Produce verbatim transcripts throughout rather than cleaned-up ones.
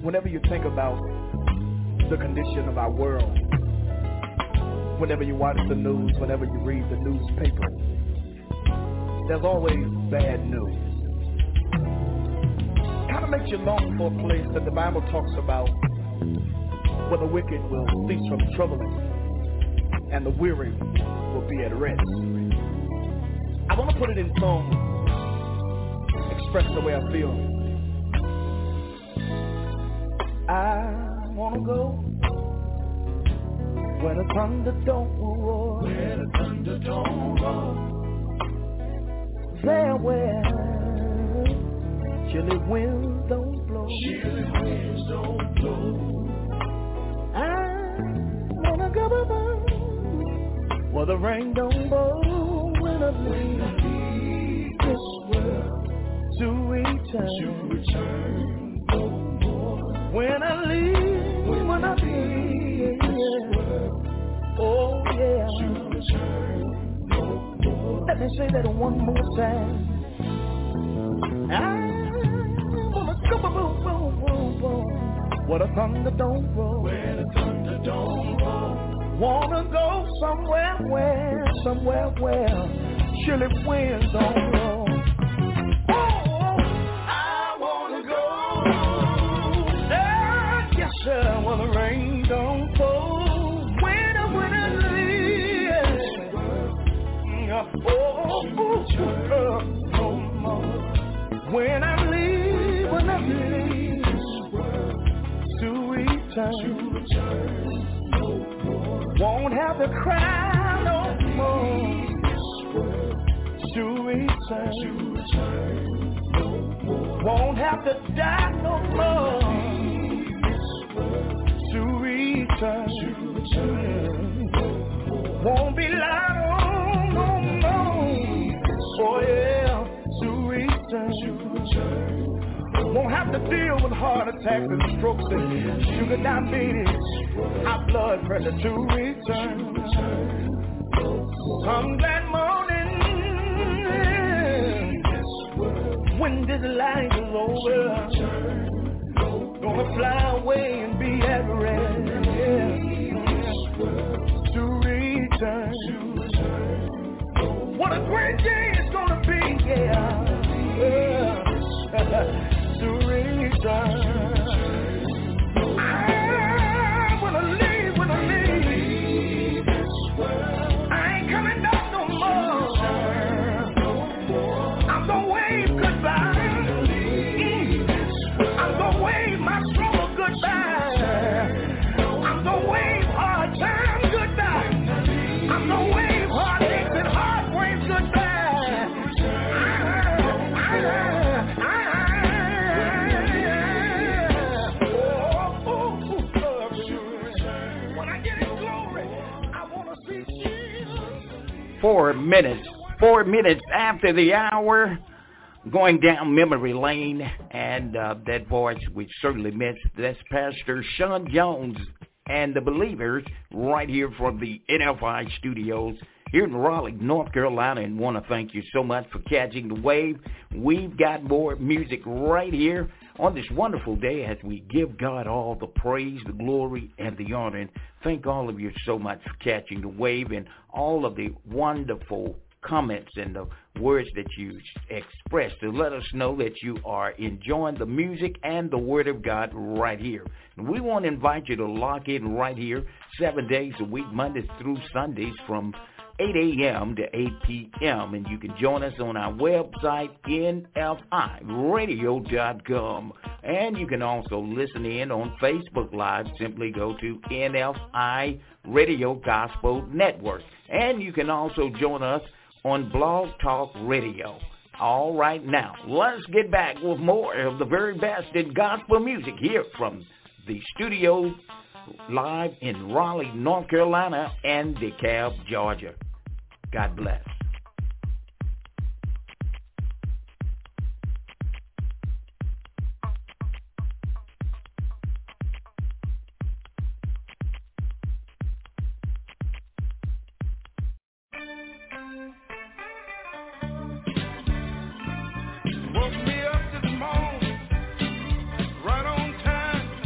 whenever you think about the condition of our world, whenever you watch the news, whenever you read the newspaper, there's always bad news. Kind of makes you long for a place that the Bible talks about where the wicked will cease from troubling and the weary will be at rest. I want to put it in song, express the way I feel. I want to go where the thunder don't roar, where the thunder don't roar, there where chilly winds don't blow, chilly winds don't blow. I wanna go where the rain don't blow, when I leave this world to return, to return no more. When I leave, when, when I leave this world, oh yeah, to return no more. Let me say that one more time. I wanna go boom, boom, boom, boom, where the thunder don't roll, where the thunder don't roll. Wanna go somewhere where, somewhere where chilly winds don't blow. Oh, I wanna go, uh, yes sir, where the rain don't fall. When I, when I leave, oh, oh, uh, no more. When I leave, when I leave, to return, to return. Won't have to cry no more, to return, won't have to die no more, to return, won't be lied on no more, oh yeah, to return, won't have to deal with heart attacks and strokes and sugar diabetes, high blood pressure, to return. Come that morning, when this life is over, gonna fly away and be at rest, to return. What a great day it's gonna be, yeah, yeah. To return. I wanna leave, when I leave, I ain't coming back no more. I'm gonna wave goodbye. I'm gonna wave my struggle goodbye. I'm gonna wave hard times goodbye. I'm gonna wave heartaches and heartbreaks goodbye. Four minutes, four minutes after the hour, going down memory lane, and uh, that voice we certainly missed. That's Pastor Sean Jones and the Believers right here from the N F I studios here in Raleigh, North Carolina, and want to thank you so much for catching the wave. We've got more music right here on this wonderful day as we give God all the praise, the glory, and the honor. And thank all of you so much for catching the wave and all of the wonderful comments and the words that you expressed to let us know that you are enjoying the music and the Word of God right here. And we want to invite you to lock in right here seven days a week, Mondays through Sundays from eight a.m. to eight p.m. And you can join us on our website, N F I radio dot com. And you can also listen in on Facebook Live. Simply go to N F I Radio Gospel Network. And you can also join us on Blog Talk Radio. All right, now, let's get back with more of the very best in gospel music here from the studio live in Raleigh, North Carolina, and DeKalb, Georgia. God bless. Woke me up this morning, right on time.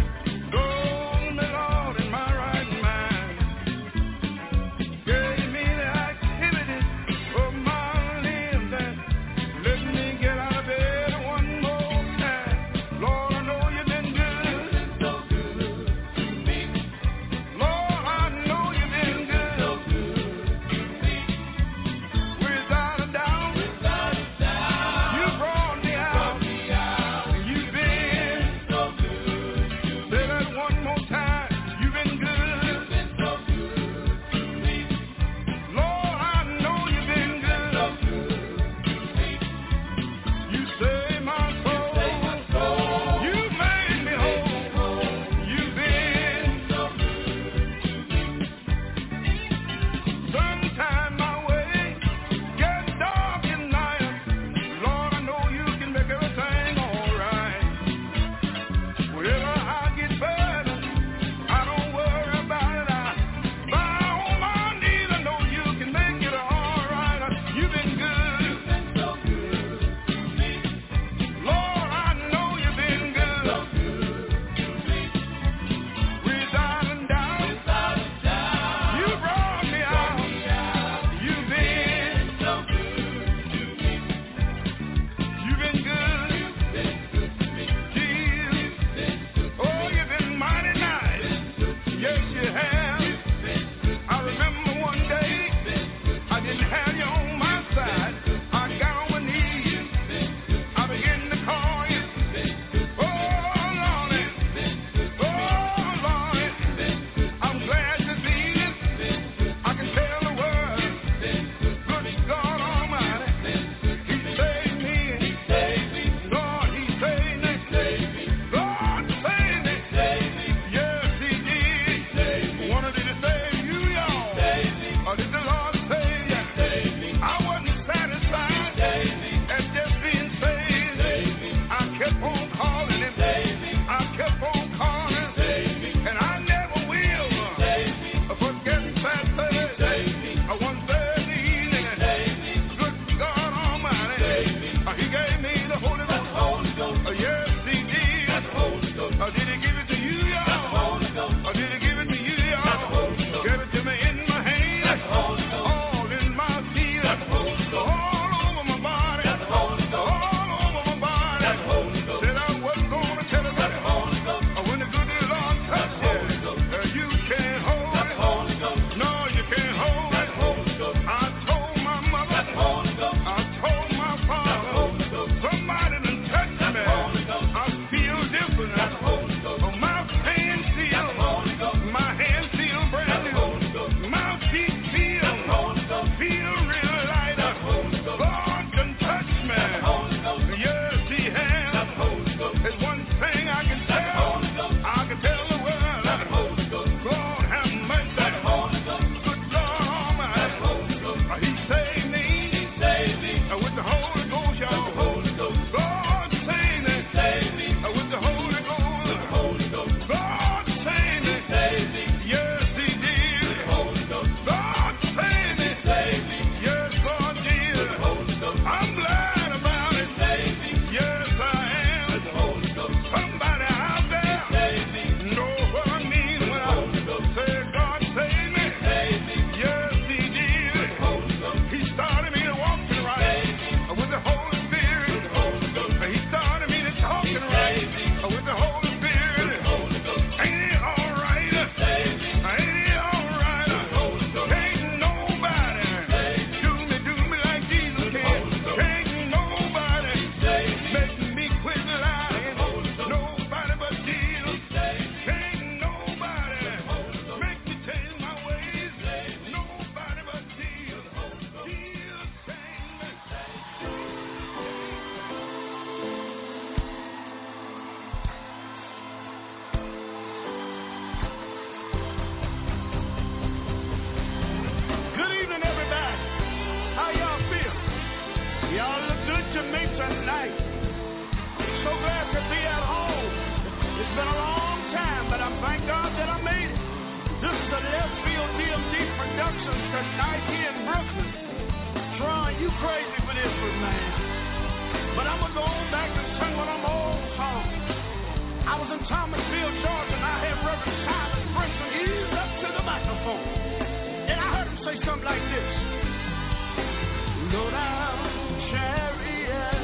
You crazy for this one, man. But I'm going to go on back and sing one of my old songs. I was in Thomasville, Georgia, and I had Reverend Silas Brinson. He's up to the microphone. And I heard him say something like this. Low down chariot,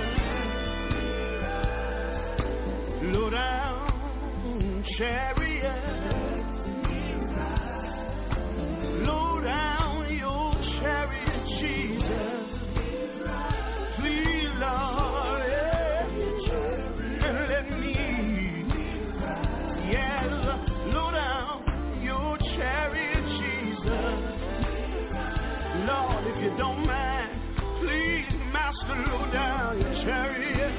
low down chariot, low down your chariot, Jesus. Please, Lord, yeah, and let me, yes, low down your chariot, Jesus. Lord, if you don't mind, please, Master, low down your chariot.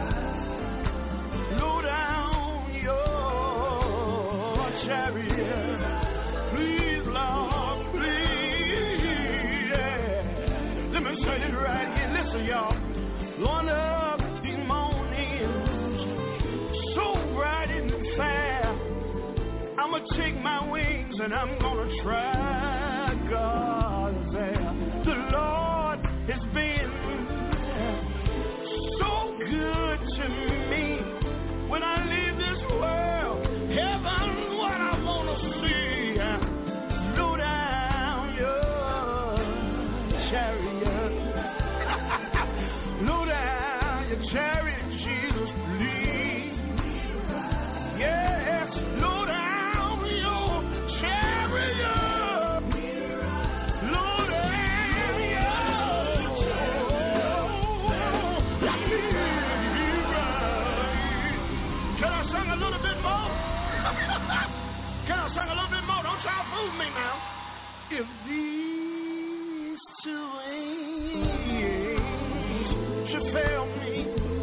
Low down your chariot. Please, Lord, please. Yeah. Let me say it right here. Listen, y'all. One of these mornings, so bright and fair, I'm going to take my wings and I'm going to try God's there. The Lord has been so good to me. When I leave this world, heaven, what I want to see, low down your chariot, low down your chariot, Jesus, please. Yes, low down your chariot, low down your Can I sing a little bit more? Can I sing a little bit more? Don't try to fool me now. If these two angels should fail me,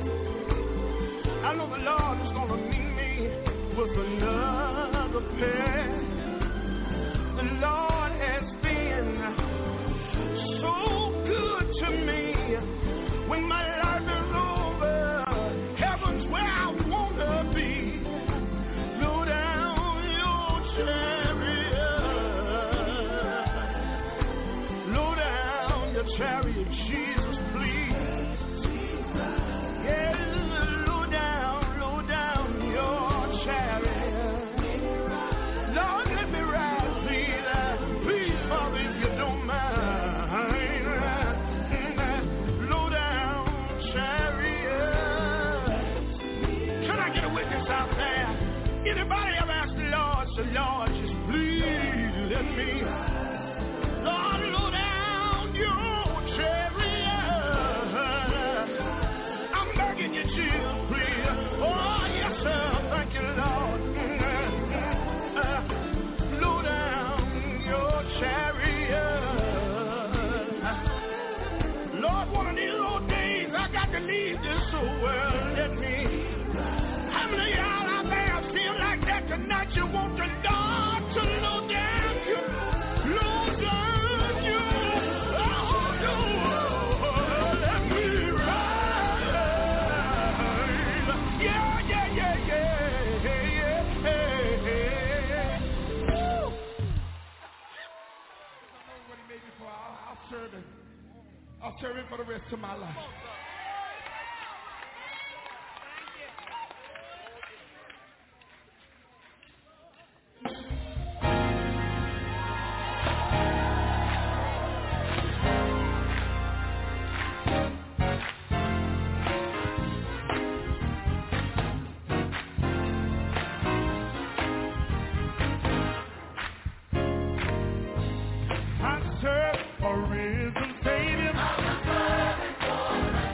I know the Lord is going to meet me with another pair. The Lord has been so good to me. When my life is over, heaven's where I want to be. Low down your chariot, low down your chariot, Jesus, please. Yeah, low down, low down your chariot. Lord, let me ride, please, please, Father, if you don't mind. Low down chariot. Can I get a witness out there? Anybody ever ask the Lord, say, Lord, just please let me, Lord, low down your chariot. I'm begging you, Jesus, please. Oh, yes, sir. Thank you, Lord. Low down your chariot. Lord, one of these old days, I got to leave this world. Let me. How many of y'all out there feel like that tonight? You want the Lord to low down you, low down you, oh, you, let me ride. Yeah, yeah, yeah, yeah, yeah, yeah. Woo. I know what he made me for. I'll, I'll serve him. I'll serve him for the rest of my life. I serve a risen Savior. I'm a servant for the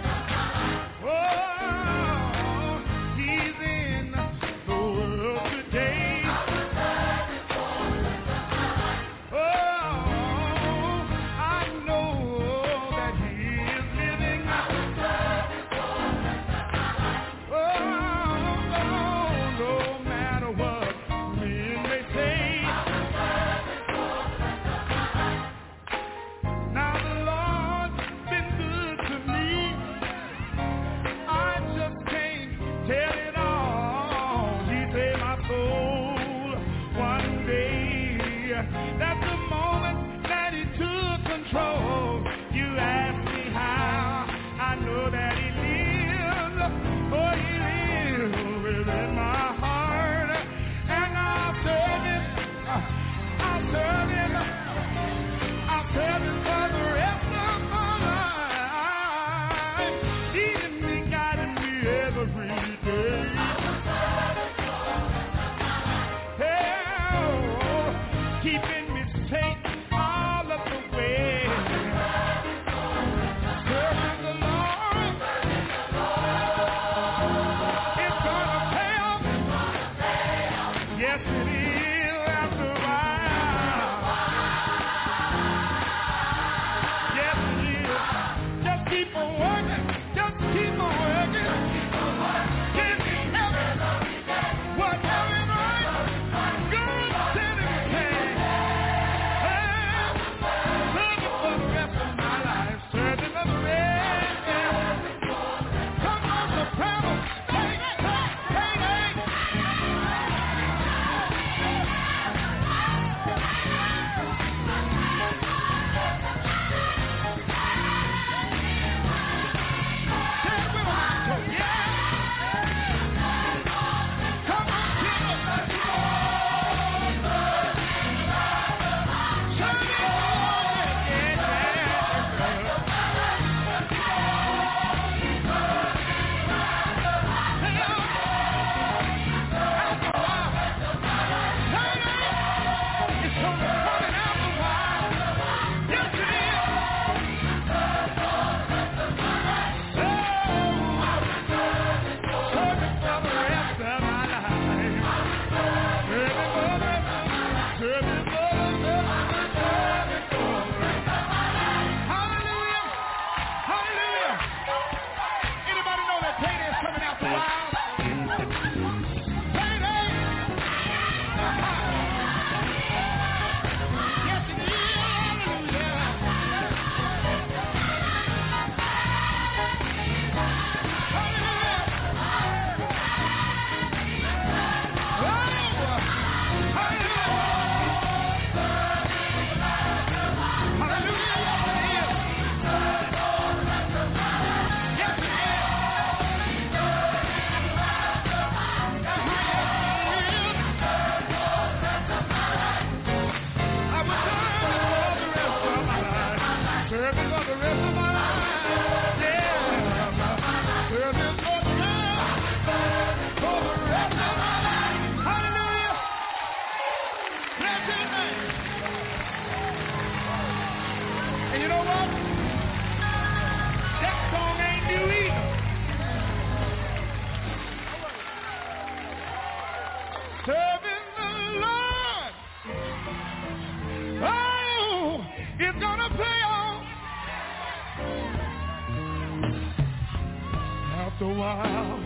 after a while,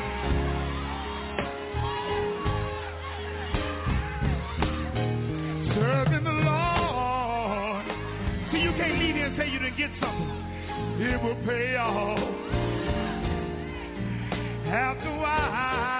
serving the Lord. See, you can't leave here and say you didn't get something. It will pay off after a while.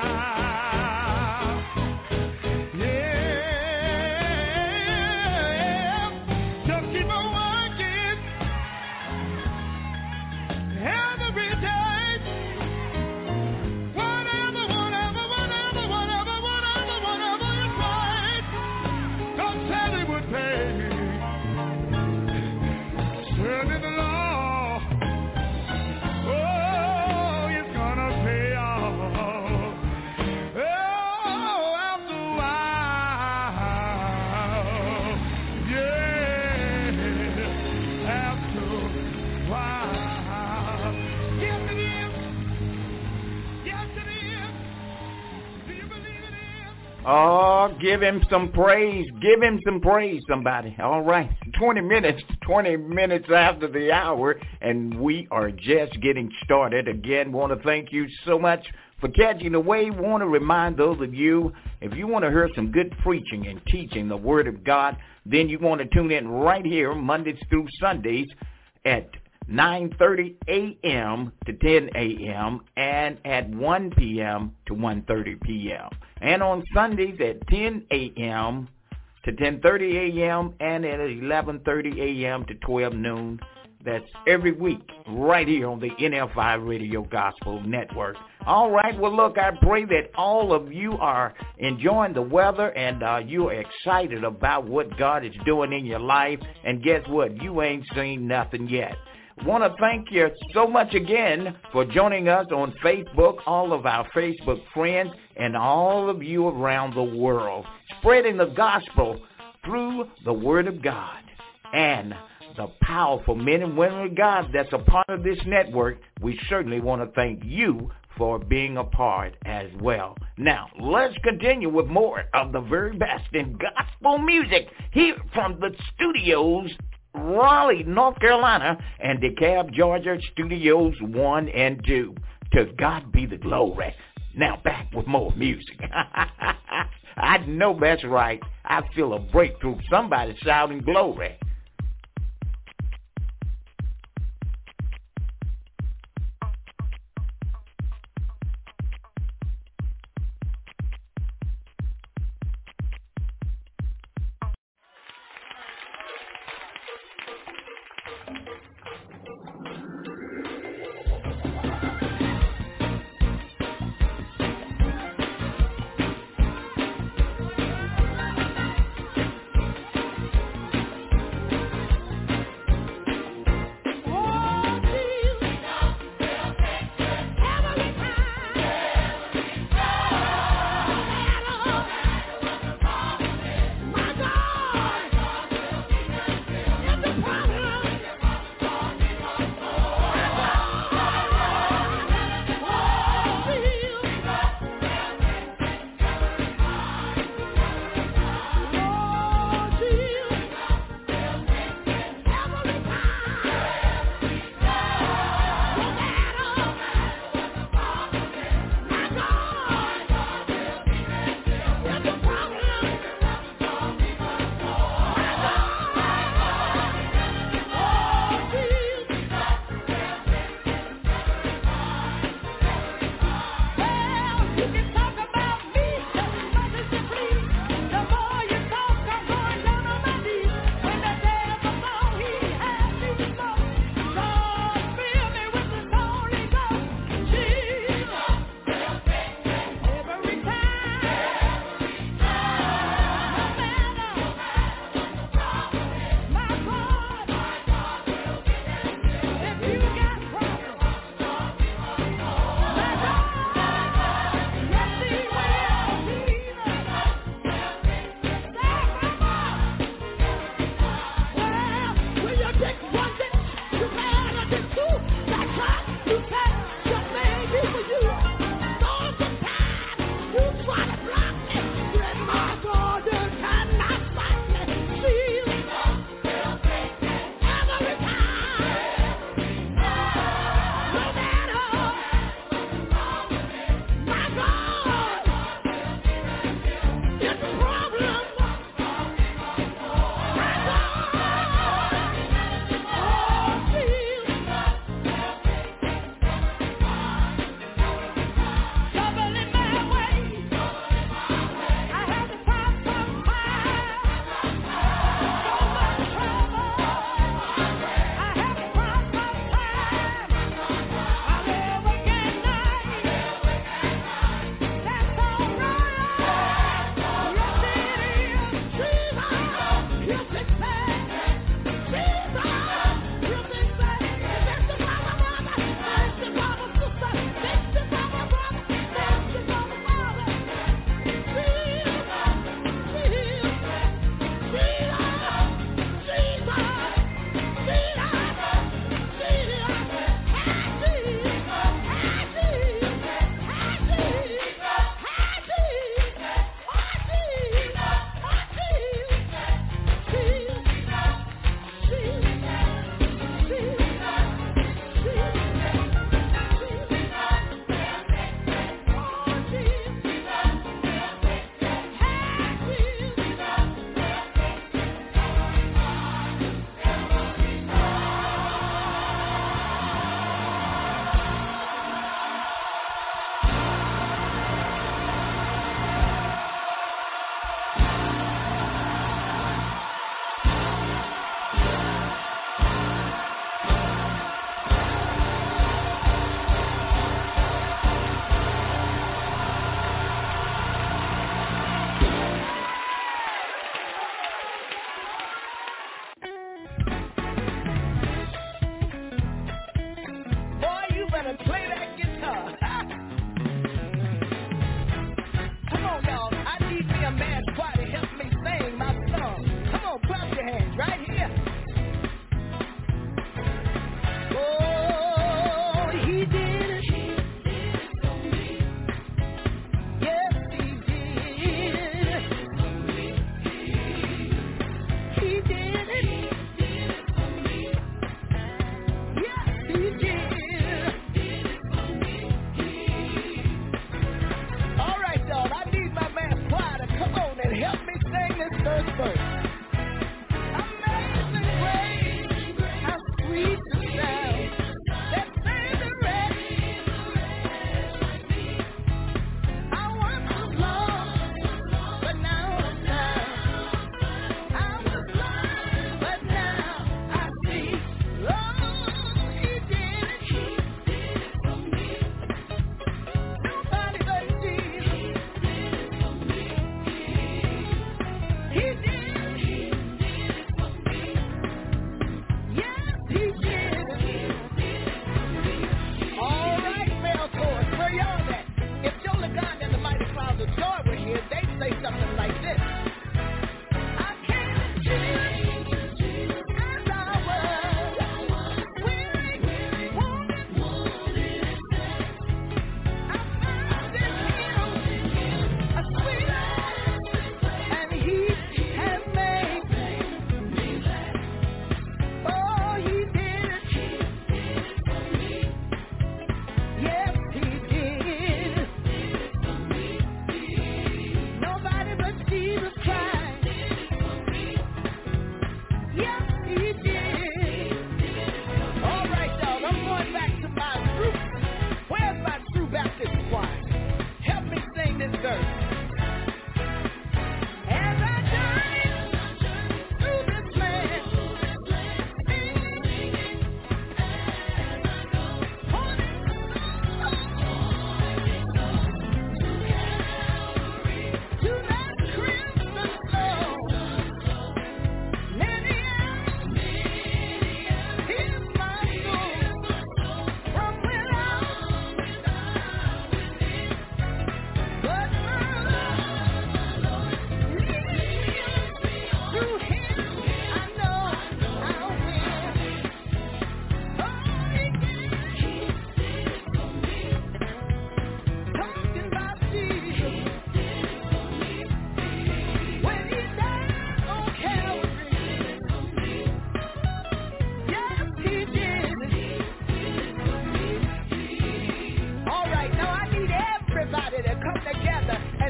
Oh, give him some praise. Give him some praise, somebody. All right. twenty minutes, twenty minutes after the hour, and we are just getting started. Again, want to thank you so much for catching the wave. Want to remind those of you, if you want to hear some good preaching and teaching the Word of God, then you want to tune in right here Mondays through Sundays at nine thirty a.m. to ten a.m. and at one p.m. to one thirty p.m. And on Sundays at ten a.m. to ten thirty a.m. and at eleven thirty a.m. to twelve noon. That's every week right here on the N F I Radio Gospel Network. All right, well, look, I pray that all of you are enjoying the weather and uh, you are excited about what God is doing in your life. And guess what? You ain't seen nothing yet. Want to thank you so much again for joining us on Facebook, all of our Facebook friends, and all of you around the world, spreading the gospel through the Word of God and the powerful men and women of God that's a part of this network. We certainly want to thank you for being a part as well. Now, let's continue with more of the very best in gospel music here from the studios, Raleigh, North Carolina, and DeKalb, Georgia, Studios one and two. To God be the glory. Now back with more music. I know that's right. I feel a breakthrough. Somebody shouting glory.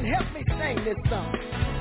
and help me sing this song.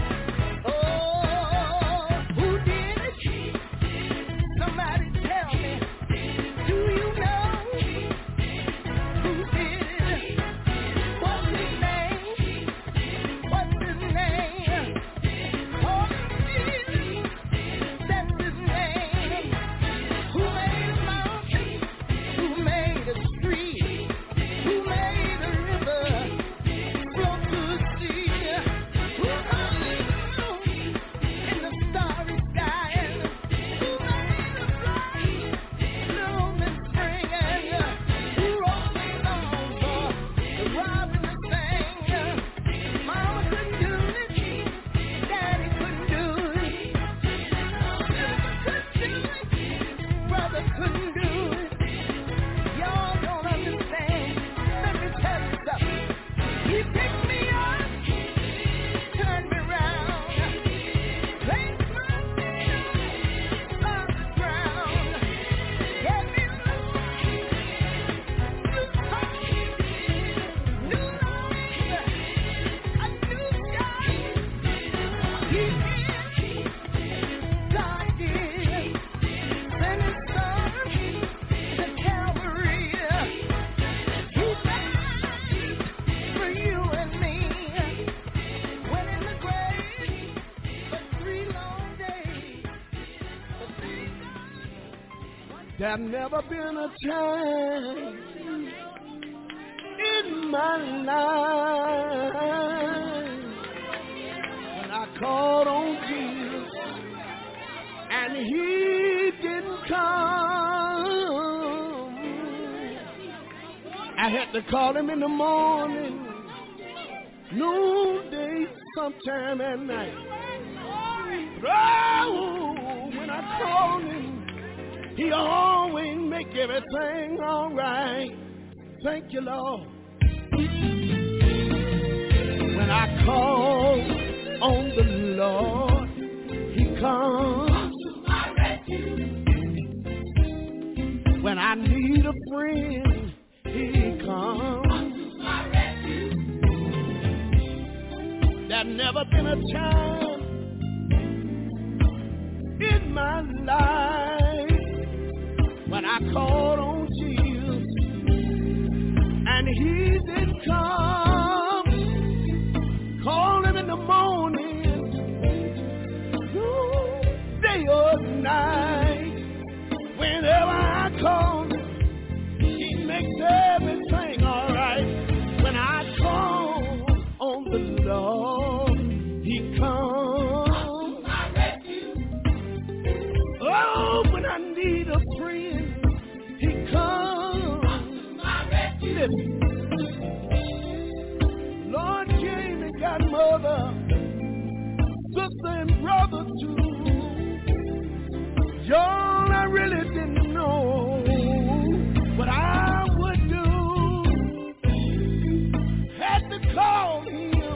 Oh, who did it? Somebody tell me. Do you know who did it? What's his name? What's his name? Oh, Jesus, that's his name. Who made a mountain? Who made a street? Who made a river flow to the sea? Who made the moon in the starry sky? Who made the flowers bloom in spring? And who wrote the songs for the robin to sing? Mama couldn't do it, Daddy couldn't do it, sister couldn't do it, brother couldn't do it. Y'all don't understand. Let me tell you something. He picked me up, turned me round, placed my feet on the ground, gave me life, new hope, new life, a new sky. He did, God did, sent his son to Calvary. He died for you and me. Went in the grave for three long days. But thank God. There's never been a time in my life when I called on Jesus and he didn't come. I had to call him in the morning, noonday, sometime at night. Oh, when I called him, he always make everything all right. Thank you, Lord. When I call on the Lord, he comes. When I need a friend, he comes. There's never been a time in my life when I called on Jesus and he didn't come. Call him in the morning, day or night. Whenever I call him, he makes everything all right. When I call on the Lord, he comes. Oh, when I need a friend, he comes. Listen. Lord came and got mother, sister and brother too. Y'all, I really didn't know what I would do. Had to call him.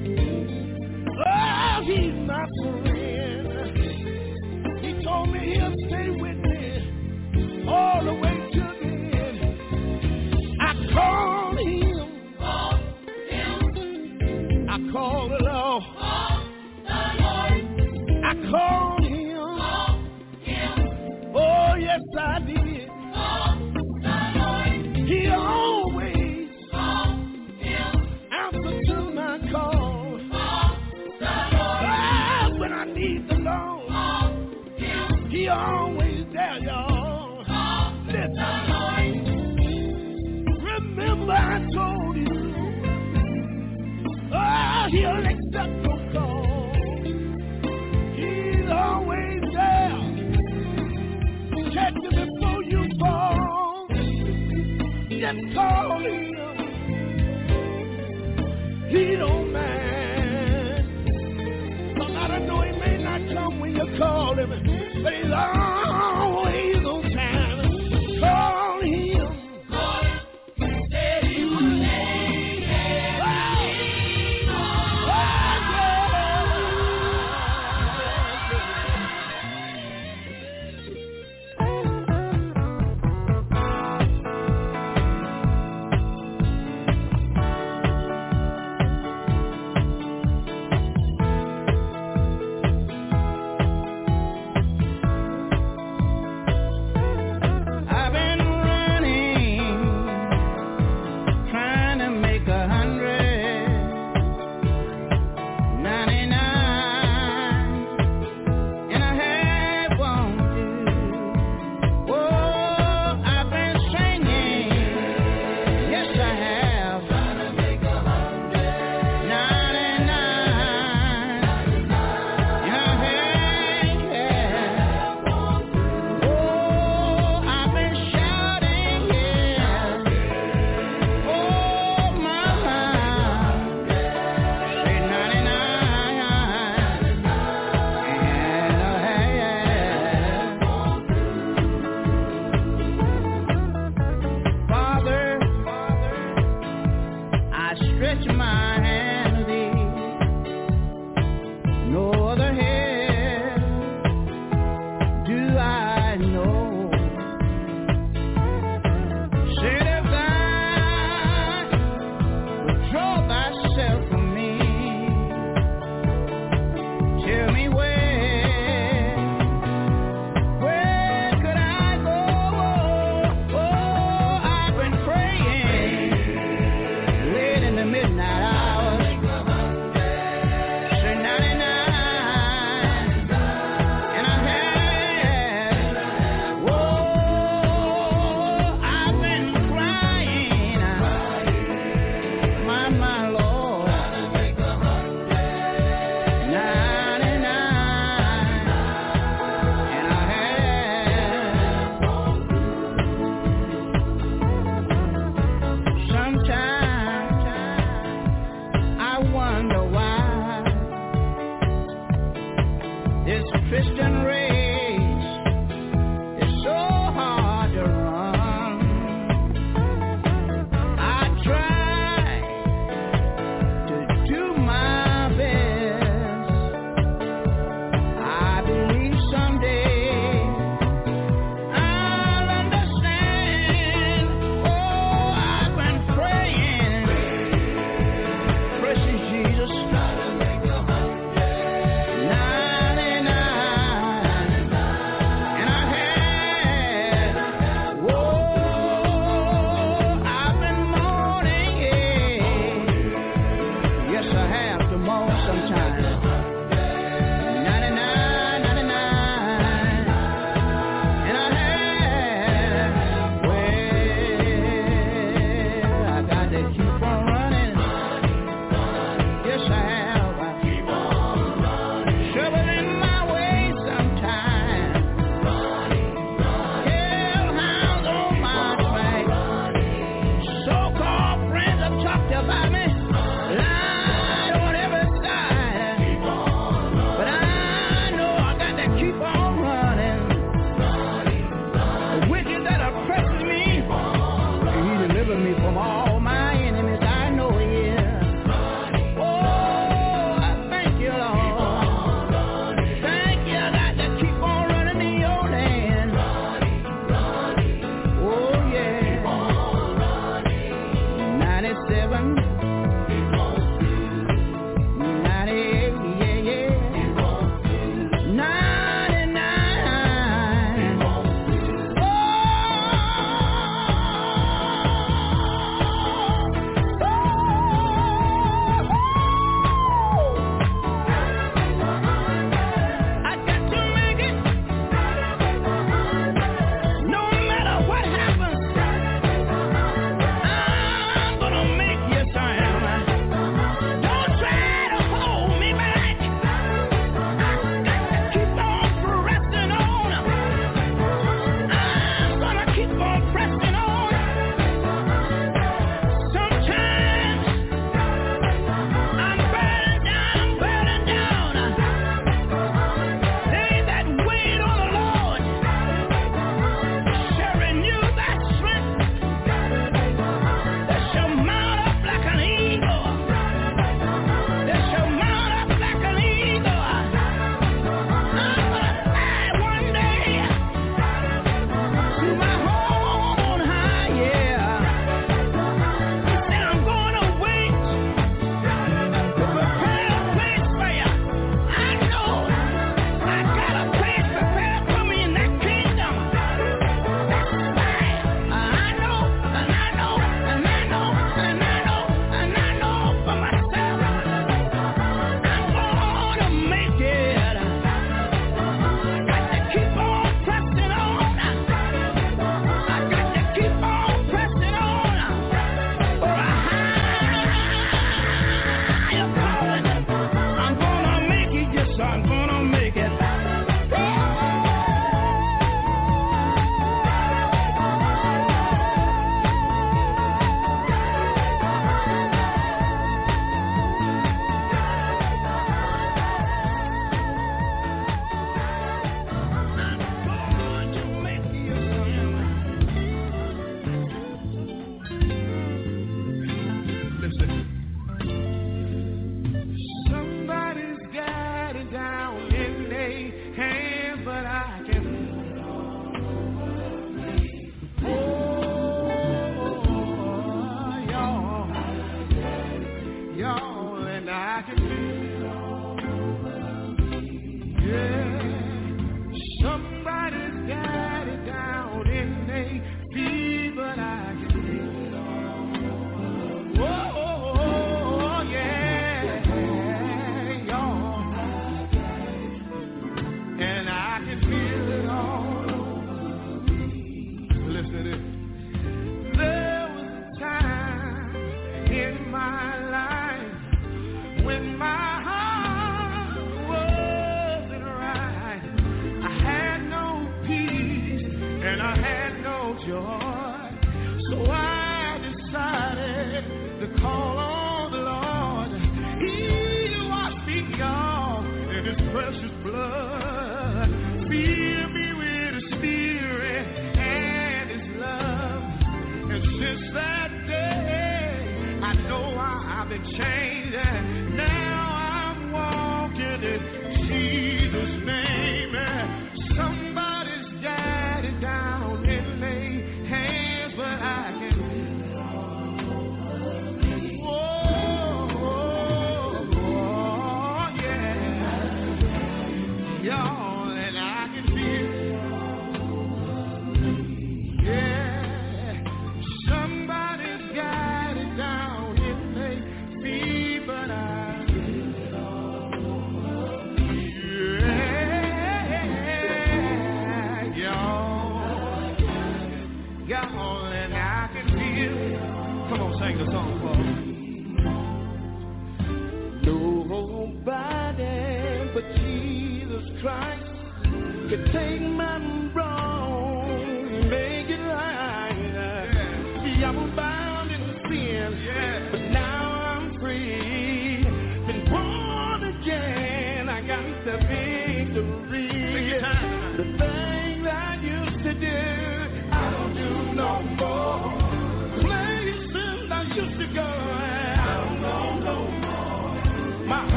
Oh, he's my friend. He told me he'll stay with me all the way to the end. I called him. I called the Lord. I called him. Oh, yes, I did. He always answers to my call. Ah, when I need the Lord, he always there, y'all. Listen. Remember I told you, oh, he'll accept your call. He's always there. Catch you before you fall. Just call him. He don't mind. Somebody know he may not come when you call him, but he's always on time. Call him. Call him. Say your name. Oh, oh, yeah.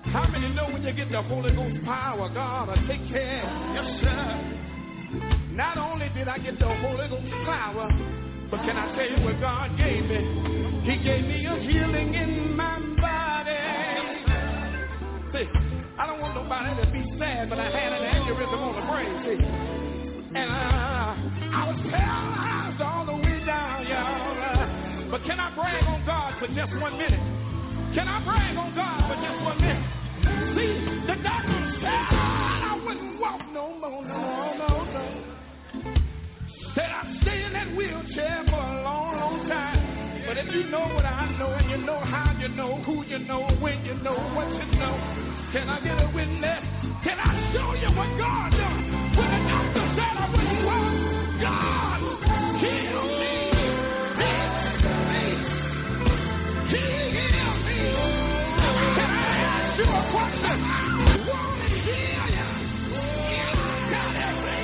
How many know when you get the Holy Ghost power, God will take care? Yes, sir. Not only did I get the Holy Ghost power, but can I tell you what God gave me? He gave me a healing in my body. See, I don't want nobody to be sad, but I had an aneurysm on the brain, see. And uh, I was paralyzed all the way down, y'all. Uh, but can I brag on God for just one minute? Can I brag on God for just one minute? See, the doctor said I wouldn't walk no more, no, no, no. Said I'd stay in that wheelchair for a long, long time. But if you know what I know, and you know how you know, who you know, when you know, what you know, can I get a witness? Can I show you what God does? When the doctor said I wouldn't walk, God healed me. He healed me. Can I ask you a question? Won't he heal you? God help me.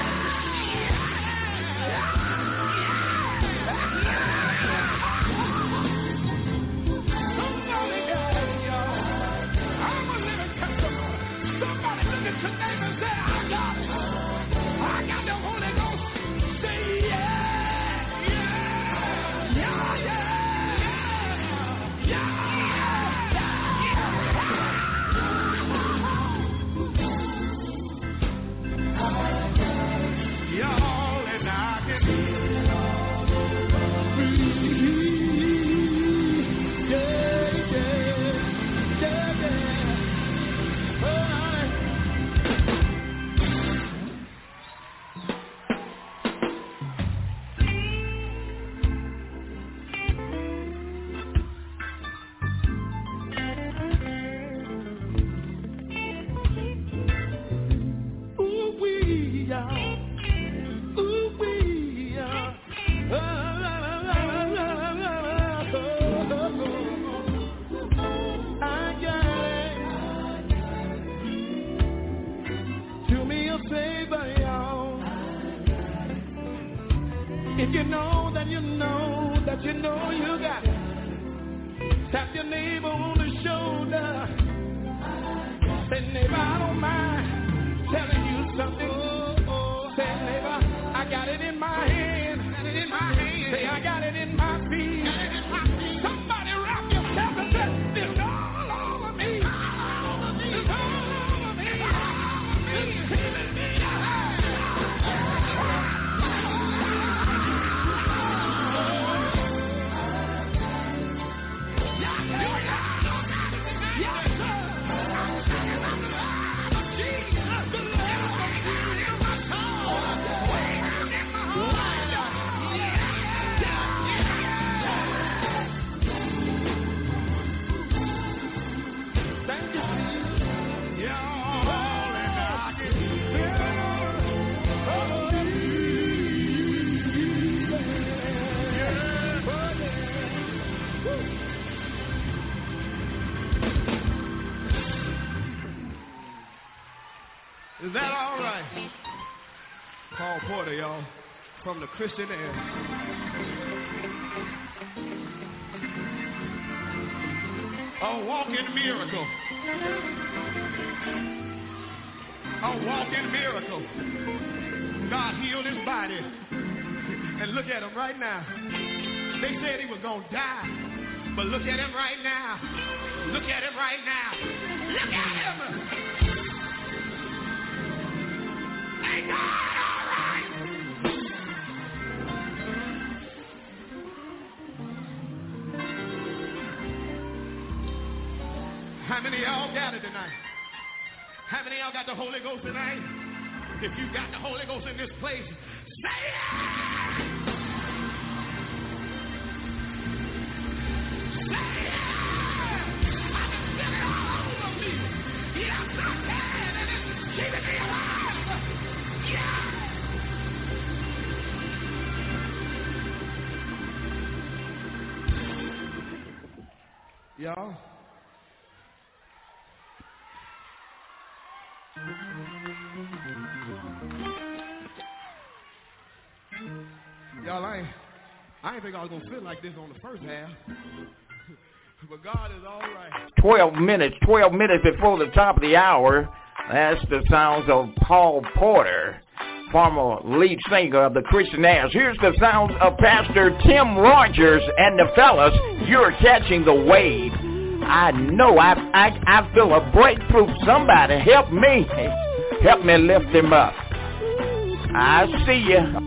If you know that you know that you know you got it, tap your neighbor on the shoulder. Say, neighbor, I don't mind telling you something. Say, neighbor, I got it in my hand. Say, I got it in my feet. Somebody wrap yourself and say, it's all over me. It's all over me. It's healing me. Is that all right? Paul Porter, y'all, from the Christian Air. A walking miracle. A walking miracle. God healed his body. And look at him right now. They said he was going to die. But look at him right now. Look at him right now. Look at him. Ain't God all right? How many of y'all got it tonight? How many of y'all got the Holy Ghost tonight? If you got the Holy Ghost in this place, say it! Say it! I can feel it all over me. Yes, I can, and it's keeping me alive. Yeah! Y'all? Y'all, I ain't, I ain't think I was going to feel like this on the first half. But God is all right. twelve minutes, twelve minutes before the top of the hour. That's the sounds of Paul Porter, former lead singer of the Christian Airs. Here's the sounds of Pastor Tim Rogers and the fellas. You're catching the wave. I know I, I, I feel a breakthrough. Somebody help me. Help me lift him up. I see you.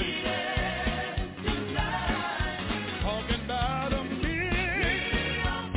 Talking about a million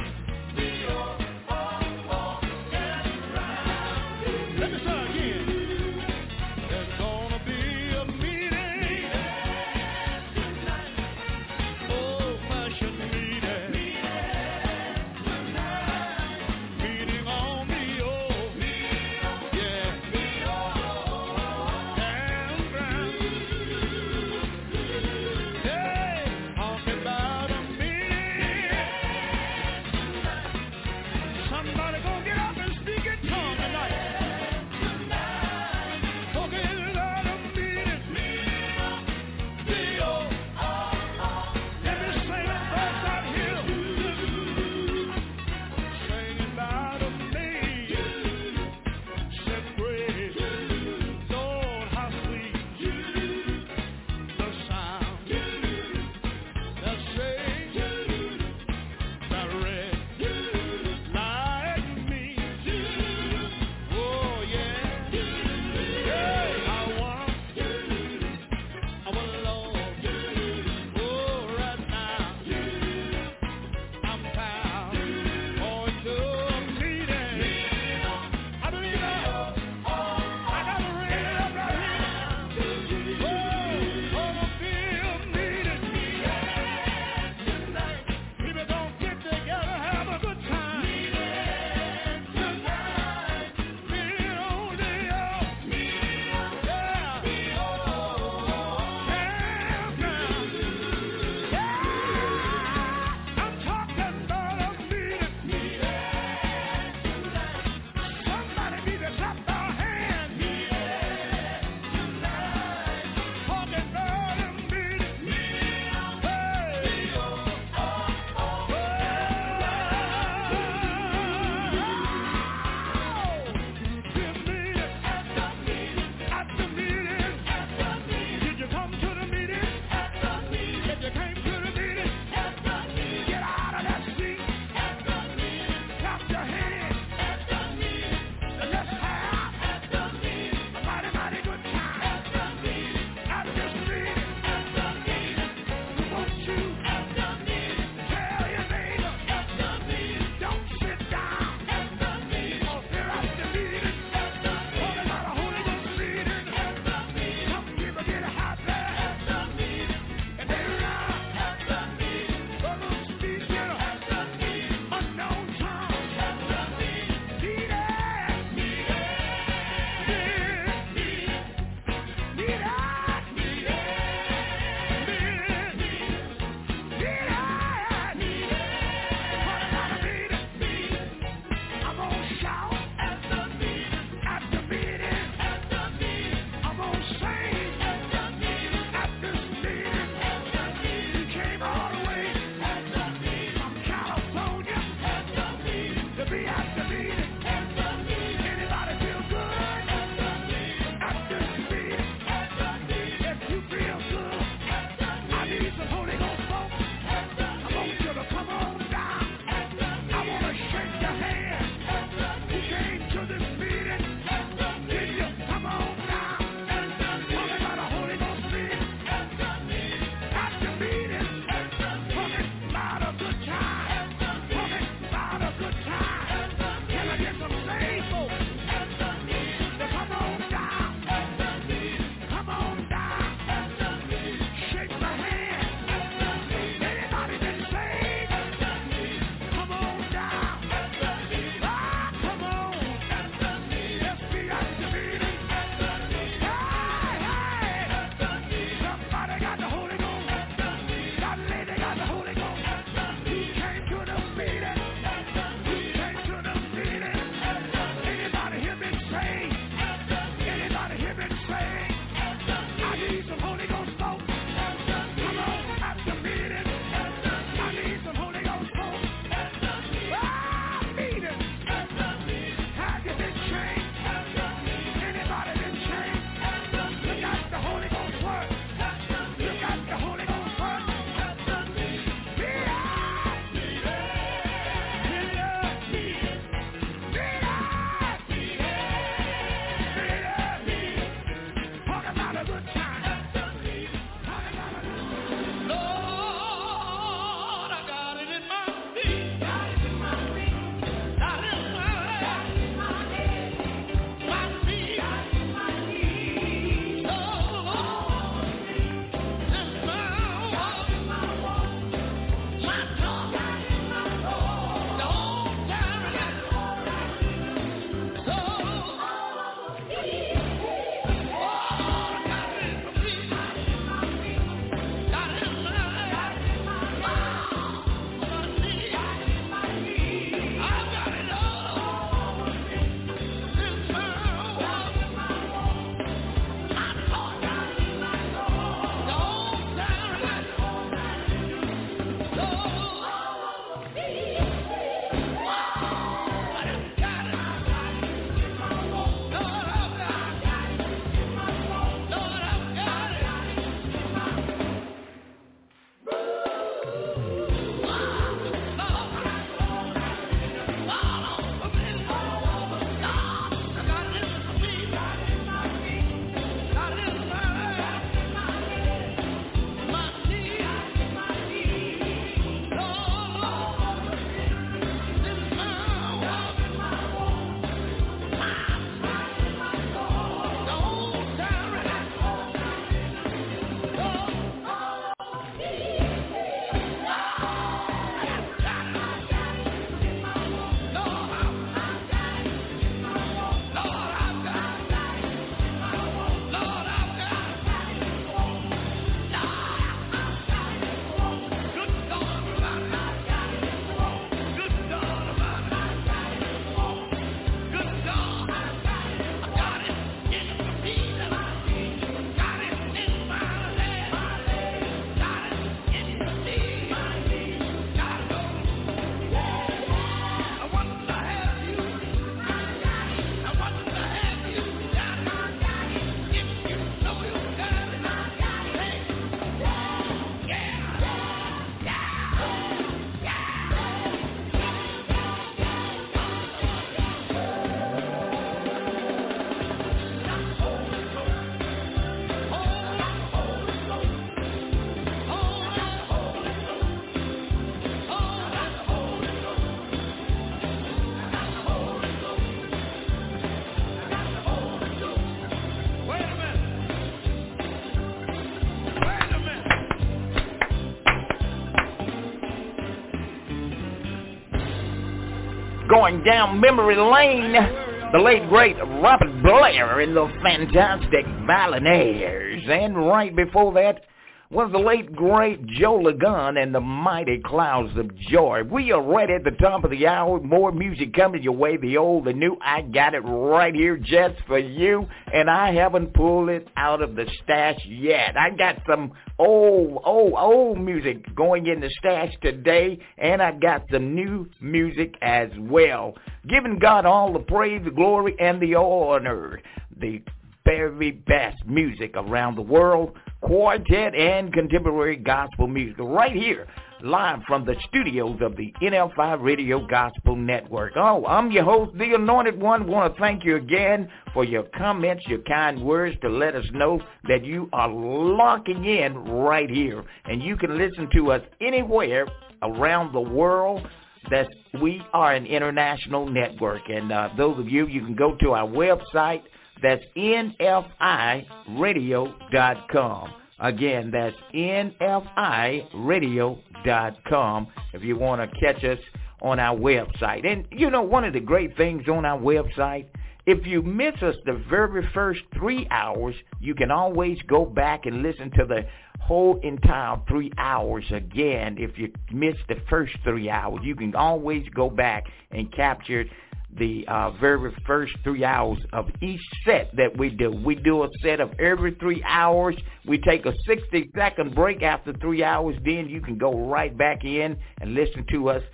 going down memory lane. The late, great Robert Blair and the Fantastic Balinairs. And right before that was the late, great Joe Ligon and the Mighty Clouds of Joy. We are right at the top of the hour. More music coming your way, the old, the new. I got it right here just for you, and I haven't pulled it out of the stash yet. I got some old, old, old music going in the stash today, and I got some new music as well. Giving God all the praise, the glory, and the honor. The very best music around the world, quartet and contemporary gospel music, right here, live from the studios of the N L five Radio Gospel Network. Oh, I'm your host, the Anointed One. Want to thank you again for your comments, your kind words to let us know that you are locking in right here, and you can listen to us anywhere around the world. That we are an international network, and uh, those of you, you can go to our website. That's N F I radio dot com. Again, that's N F I radio dot com if you want to catch us on our website. And, you know, one of the great things on our website, if you miss us the very first three hours, you can always go back and listen to the whole entire three hours again. If you missed the first three hours, you can always go back and capture the uh, very first three hours of each set that we do. We do a set of every three hours. We take a sixty-second break after three hours. Then you can go right back in and listen to us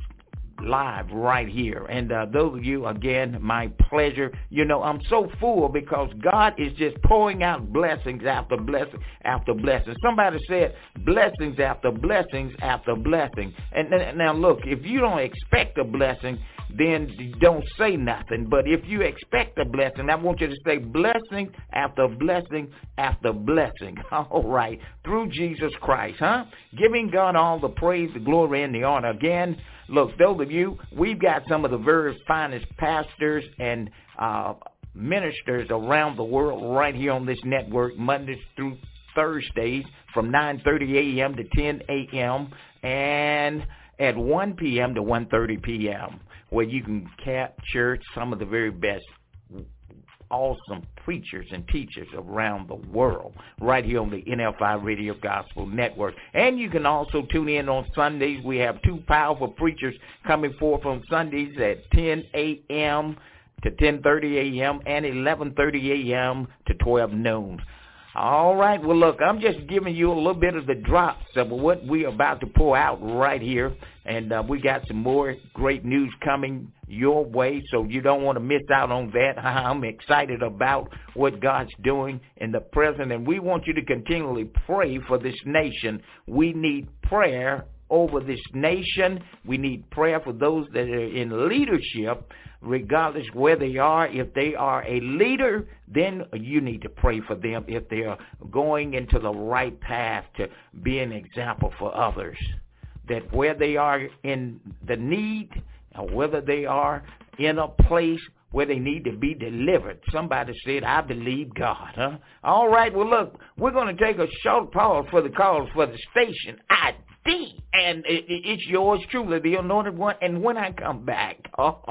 live right here. And uh, those of you, again, my pleasure. You know, I'm so full because God is just pouring out blessings after blessing after blessing. Somebody said blessings after blessings after blessing. And, and now look, if you don't expect a blessing, then don't say nothing. But if you expect a blessing, I want you to say blessing after blessing after blessing. All right. Through Jesus Christ, huh? Giving God all the praise, the glory, and the honor. Again, look, those of you, we've got some of the very finest pastors and uh, ministers around the world right here on this network, Mondays through Thursdays from nine thirty a.m. to ten a.m. and at one p.m. to one thirty p.m., where you can capture some of the very best awesome preachers and teachers around the world right here on the N L five Radio Gospel Network. And you can also tune in on Sundays. We have two powerful preachers coming forth on Sundays at ten a.m. to ten thirty a.m. and eleven thirty a.m. to twelve noon. All right, well, look, I'm just giving you a little bit of the drops of what we're about to pour out right here, and uh, we got some more great news coming your way, so you don't want to miss out on that. I'm excited about what God's doing in the present, and we want you to continually pray for this nation. We need prayer over this nation. We need prayer for those that are in leadership, regardless where they are. If they are a leader, then you need to pray for them if they are going into the right path to be an example for others. That where they are in the need, or whether they are in a place where they need to be delivered. Somebody said, I believe God, huh? All right, well, look, we're going to take a short pause for the calls for the station I D, and it, it, it's yours truly, the Anointed One. And when I come back, oh,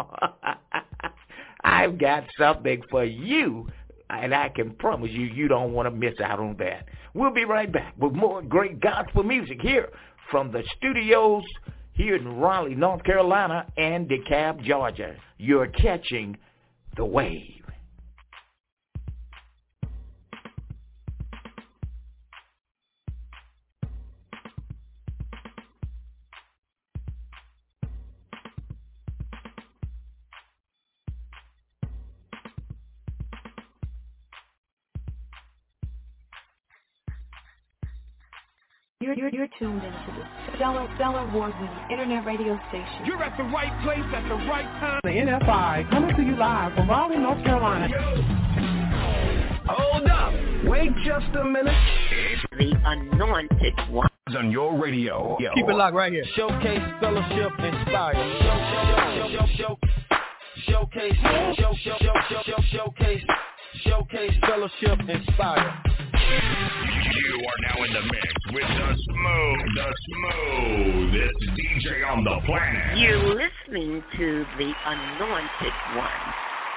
I've got something for you, and I can promise you, you don't want to miss out on that. We'll be right back with more great gospel music here from the studios here in Raleigh, North Carolina, and DeKalb, Georgia. You're catching the wave. You're, you're, you're tuned into the Stellar, Stellar Award-winning internet radio station. You're at the right place at the right time. The N F I coming to you live from Raleigh, North Carolina. Hold up. Wait just a minute. The Anointed One. On your radio. Yo. Keep it locked right here. Showcase, fellowship, inspire. Show, show, show, show, showcase, show, show, show, show, show, showcase, showcase, fellowship, inspire. You are now in the mix with the smooth, the smooth. It's D J on the planet. You're listening to the Anointed One.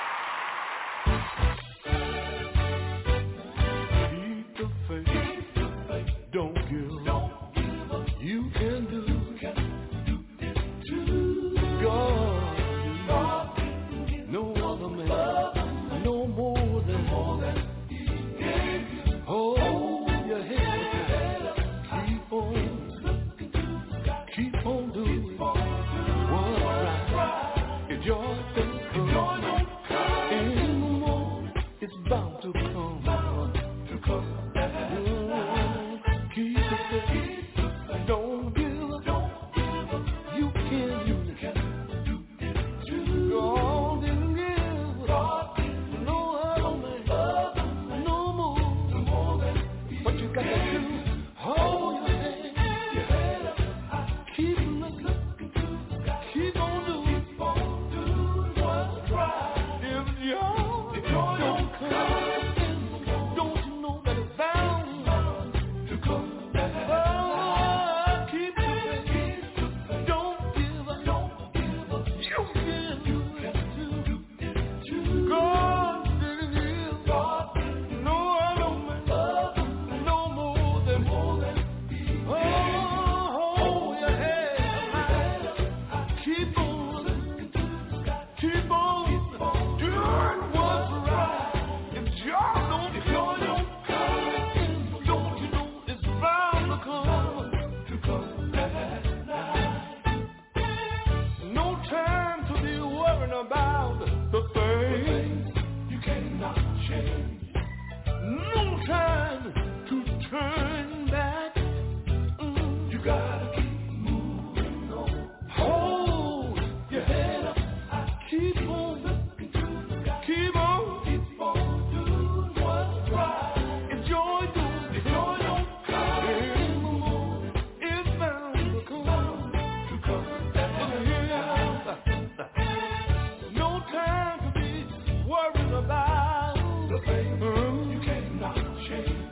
Keep the faith. Keep the faith. Don't give. Don't give up. You can do. Can do it too. God, God, no other man, no more than more than He gave you. Hold your head up. Keep on, keep on doing what's right. If joy don't come in the morning, it's bound to come. To come. Keep the faith. Don't give up. You can do it. God didn't give no other man, no more. What you got to do? Hold your head up. Keep looking. Keep on doing what's right. If joy don't come, don't you know that it's bound to come? Oh, keep the faith. Don't give up. You can do it too. God didn't give no other man, no more than more than. Oh, hold your head high. Keep on, keep on doing what's right. If joy don't come, don't you know it's bound to come? To come. No time to be worrying about the things you cannot change. No time to turn back. Mm, You gotta keep moving on. Hold your head up. Keep on. Keep on. Keep on doing what's right. If joy don't, if joy don't come in the morning, it's bound to come. To come. No time to be worrying about the things you cannot change.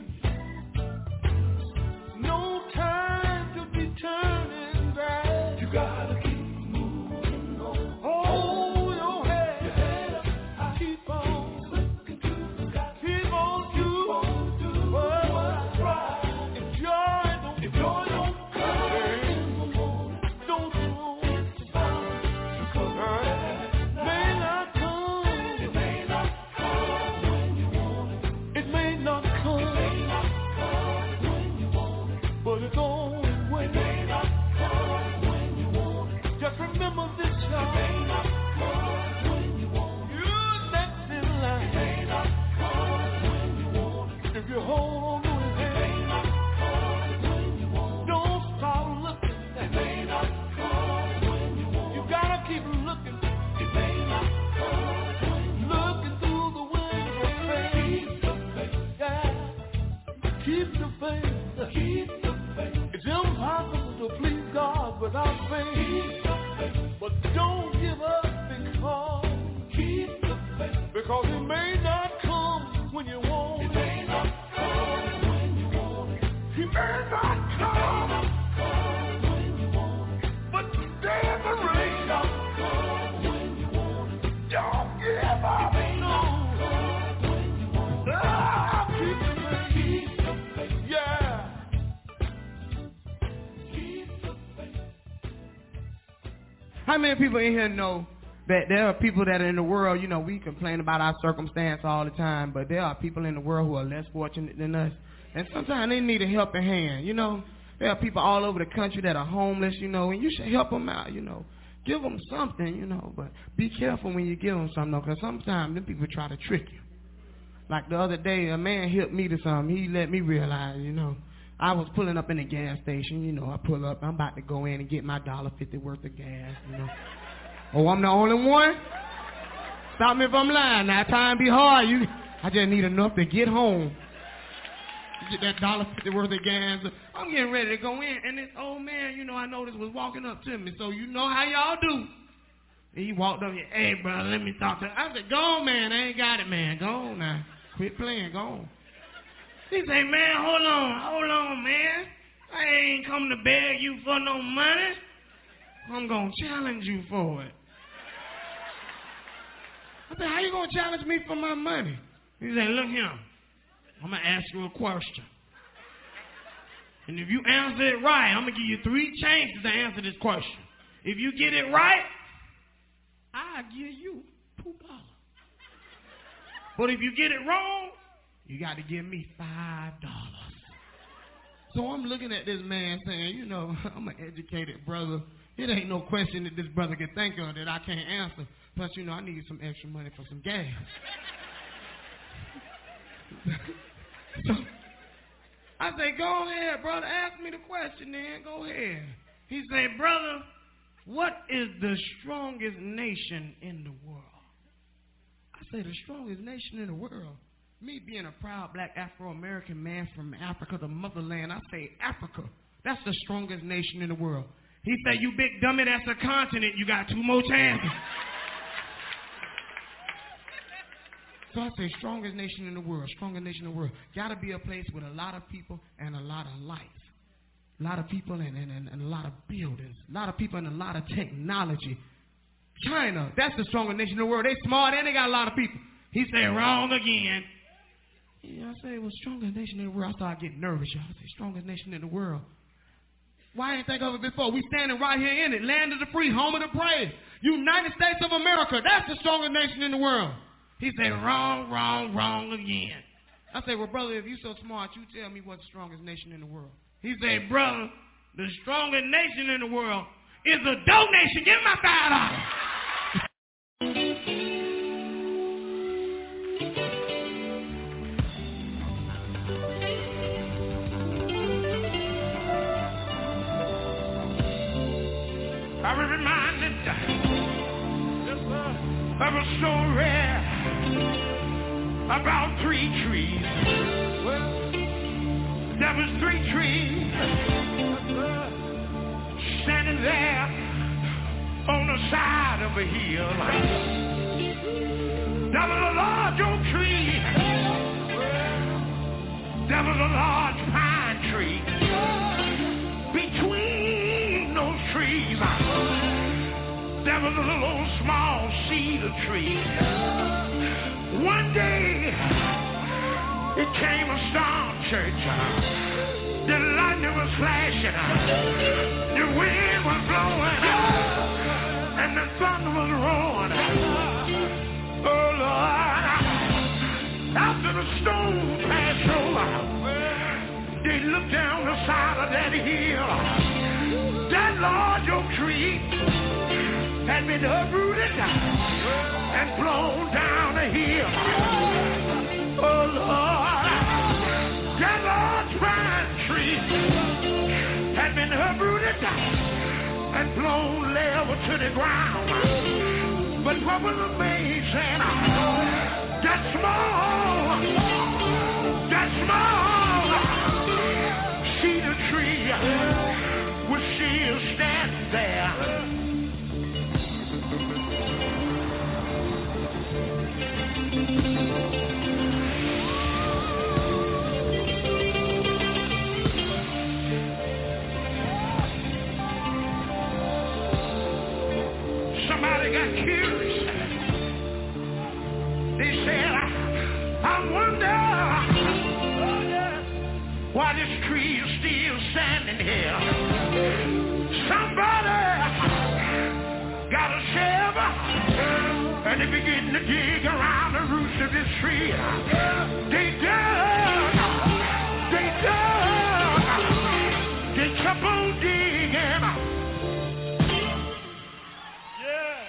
No time to be turning back. You gotta keep moving on. Hold your head, up. Keep on, keep on doing what's right. If joy don't, if joy don't come in the morning, don't you know it's bound to come? May not come, it may not come when you want it. It may not come, it may not come when you want it. But it's on its way. It may not come when you want it. Just remember this, y'all. It may not come when you want it. You're next in line. It may not come when you want it. If you hold on to his hand, it may not come when you want it. Don't stop looking. It may not come when you want it. You gotta keep looking. It may not come when you want it. Looking through the window of faith. Keep the faith. Yeah. Keep the faith. Keep the faith. It's impossible to please God without faith. Keep the faith. But don't give up because keep the faith. Because it may not come when you want it. It may not come when you want it. He may not come when you want it. But stay in the rain. It may not come when you want it. Don't give up. It may not come when you want it. Ah, keep the faith. Keep the faith. Yeah. Keep the faith. How many people in here know that there are people that are in the world, you know, we complain about our circumstance all the time, but there are people in the world who are less fortunate than us. And sometimes they need a helping hand, you know. There are people all over the country that are homeless, you know, and you should help them out, you know. Give them something, you know, but be careful when you give them something, though, because sometimes them people try to trick you. Like the other day, a man helped me to something. He let me realize, you know, I was pulling up in the gas station, you know, I pull up, I'm about to go in and get my dollar fifty worth of gas, you know. Oh, I'm the only one? Stop me if I'm lying. Now, time be hard. You, I just need enough to get home. Get that dollar fifty worth of gas. I'm getting ready to go in, and this old man, you know, I noticed was walking up to me. So you know how y'all do. And he walked up here, hey, brother, let me talk to you. I said, go on, man. I ain't got it, man. Go on now. Quit playing. Go on. He said, man, hold on. Hold on, man. I ain't come to beg you for no money. I'm going to challenge you for it. I said, how you going to challenge me for my money? He said, look here, I'm going to ask you a question. And if you answer it right, I'm going to give you three chances to answer this question. If you get it right, I'll give you two dollars. But if you get it wrong, you got to give me five dollars. So I'm looking at this man saying, you know, I'm an educated brother. It ain't no question that this brother can think of that I can't answer. Plus, you know, I need some extra money for some gas. So I say, go ahead, brother. Ask me the question then. Go ahead. He said, brother, what is the strongest nation in the world? I say, the strongest nation in the world? Me being a proud black Afro-American man from Africa, the motherland, I say Africa. That's the strongest nation in the world. He said, you big dummy, that's a continent. You got two more chances. So I say, strongest nation in the world, strongest nation in the world. Got to be a place with a lot of people and a lot of life. A lot of people and, and, and, and a lot of buildings. A lot of people and a lot of technology. China, that's the strongest nation in the world. They smart and they got a lot of people. He said, wrong again. Yeah, I say, well, strongest nation in the world. I started getting nervous, y'all. I say, strongest nation in the world. Why ain't think of it before? We standing right here in it. Land of the free, home of the brave. United States of America. That's the strongest nation in the world. He said, wrong, wrong, wrong again. I said, well, brother, if you so smart, you tell me what's the strongest nation in the world. He said, brother, the strongest nation in the world is a donation. Give me my five dollars. I was reminded of a story about three trees. Well, there was three trees standing there on the side of a hill. There was a large oak tree. There was a large pine tree. Between those trees, there was a little small cedar tree. One day, it came a storm, church. The lightning was flashing, the wind was blowing, and the thunder was roaring. Oh, Lord, after the storm passed over, they looked down the side of that hill. That large oak tree had been uprooted and blown down the hill. Oh, Lord, that large pine tree had been uprooted and blown level to the ground. But what was amazing, that small, that small cedar tree was still standing there. Somebody got curious. They said, I wonder why this tree is still standing here. Somebody got a shovel and they begin to dig around the roots of this tree. They dug, they dug, they kept on digging. Yeah.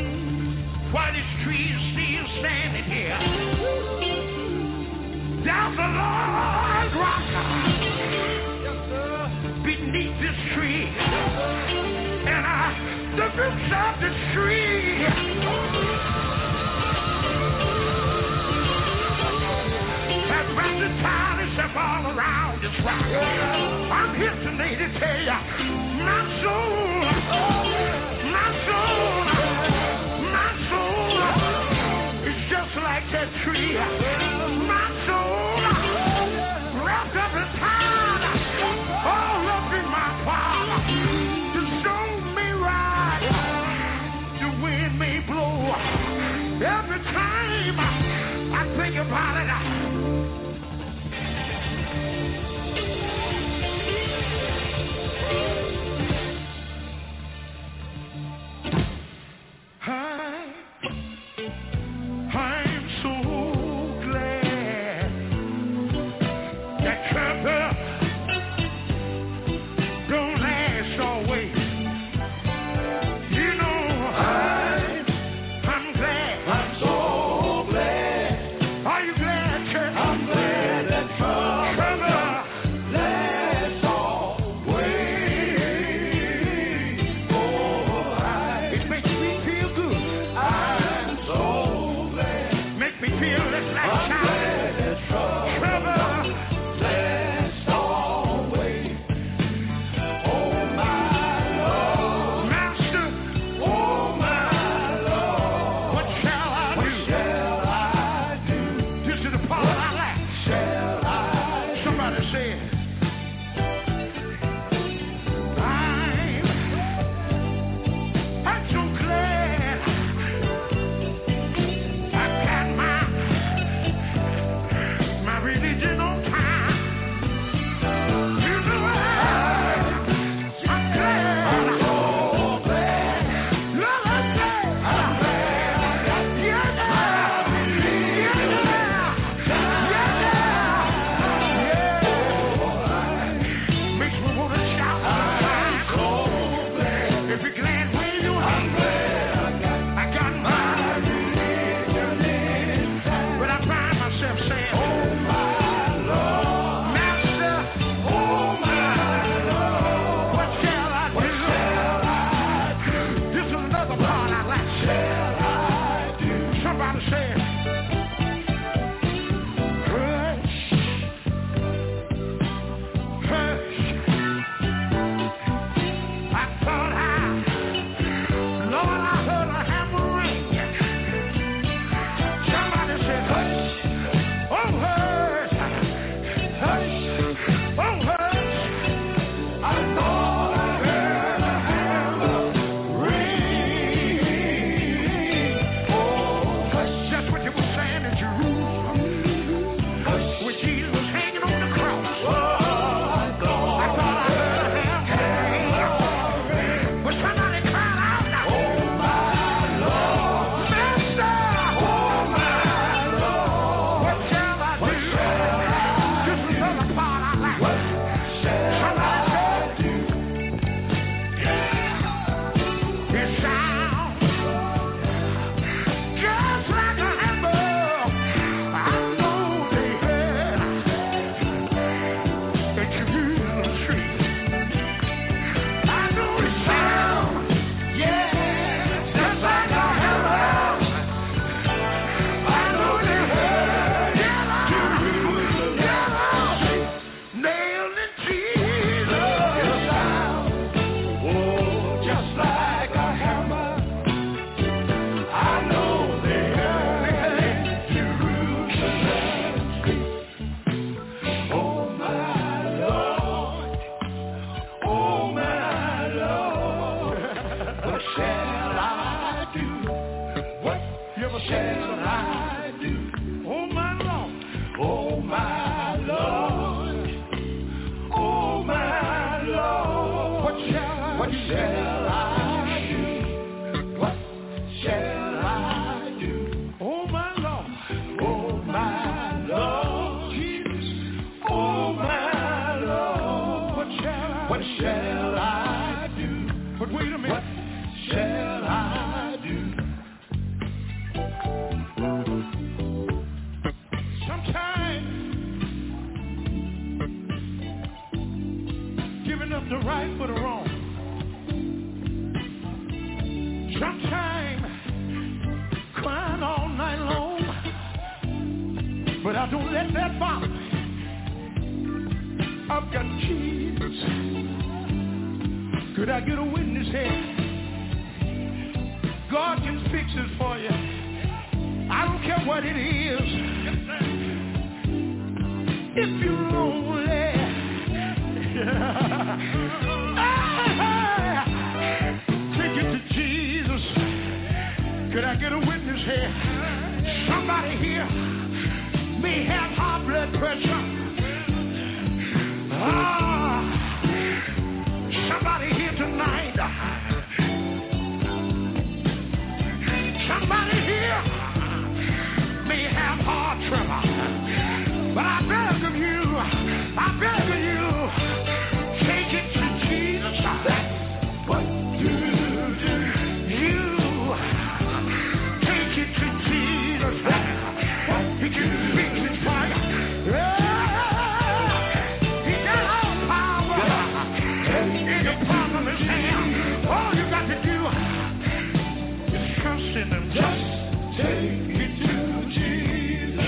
Down this tree, and I, the roots of this tree, have wrapped the tide itself all around this rock. I'm here today to tell you, my soul, my soul, my soul is just like that tree. My soul wrapped up in time, all up in my power. The storm may ride, the wind may blow. Every time I think about it, I, I'm so glad Sometimes the right for the wrong. Sometimes crying all night long. But I don't let that bother me. I've got Jesus. Could I get a witness here? God can fix it for you. I don't care what it is. If you're lonely, take it to Jesus. Could I get a witness here? Somebody here may have high blood pressure. Ah, somebody here tonight. Somebody here may have heart trouble. But I beg of you, I beg of you, take it to Jesus. What do you take it to Jesus? He can fix it for you. He got all power in the palm of his hand. All you got to do is trust in him. Just take it to Jesus.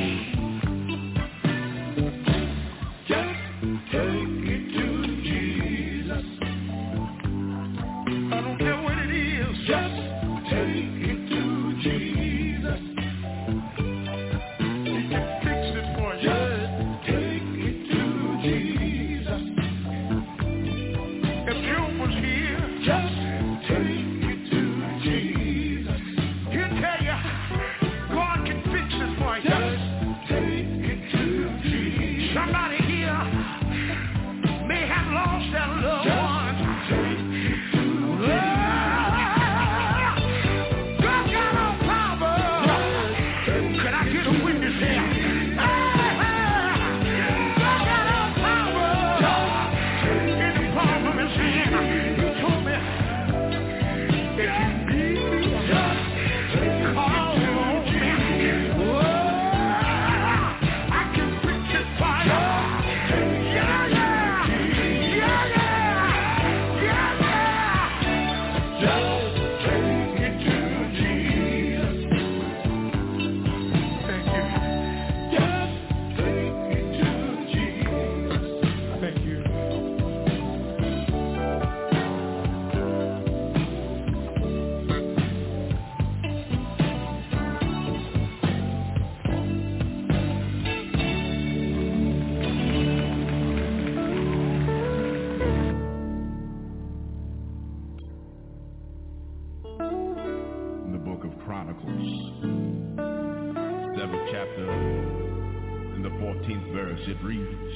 It reads,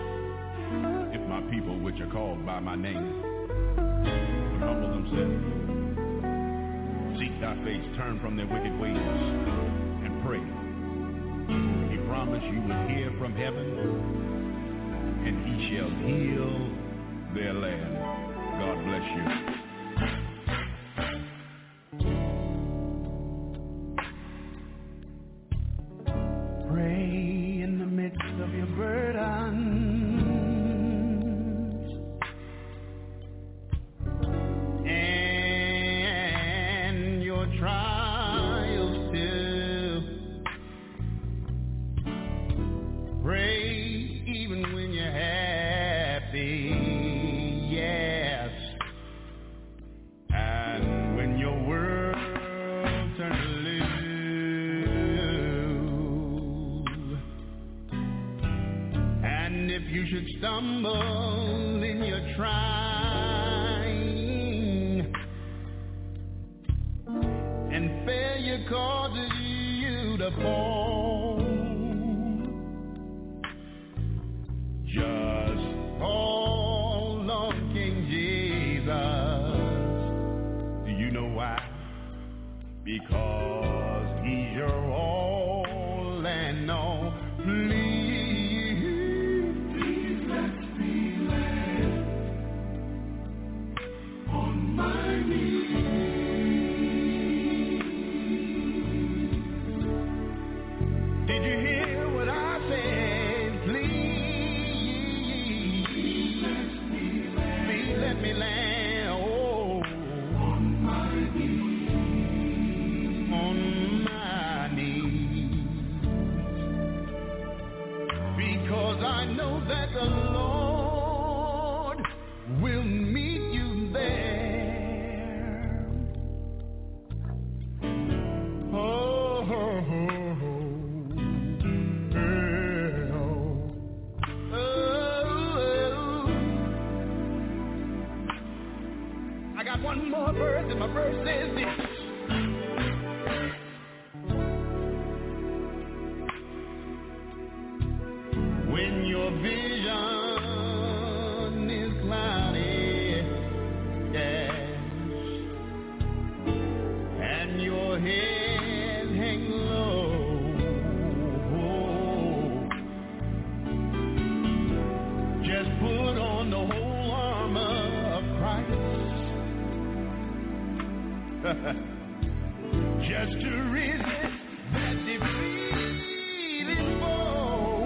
if my people which are called by my name would humble themselves, seek thy face, turn from their wicked ways, and pray. He promised you will hear from heaven, and he shall heal their land. God bless you. Stumble in your trying, and failure causes you to fall. Just hold on, King Jesus. Do you know why? Because he's your all and all. Please. because I know that the Lord will meet you there. Oh, oh, oh, oh, oh. I got one more verse, and my verse says this. When your vision is cloudy, yes, and your head hang low, just put on the whole armor of Christ, just to resist that defeating foe.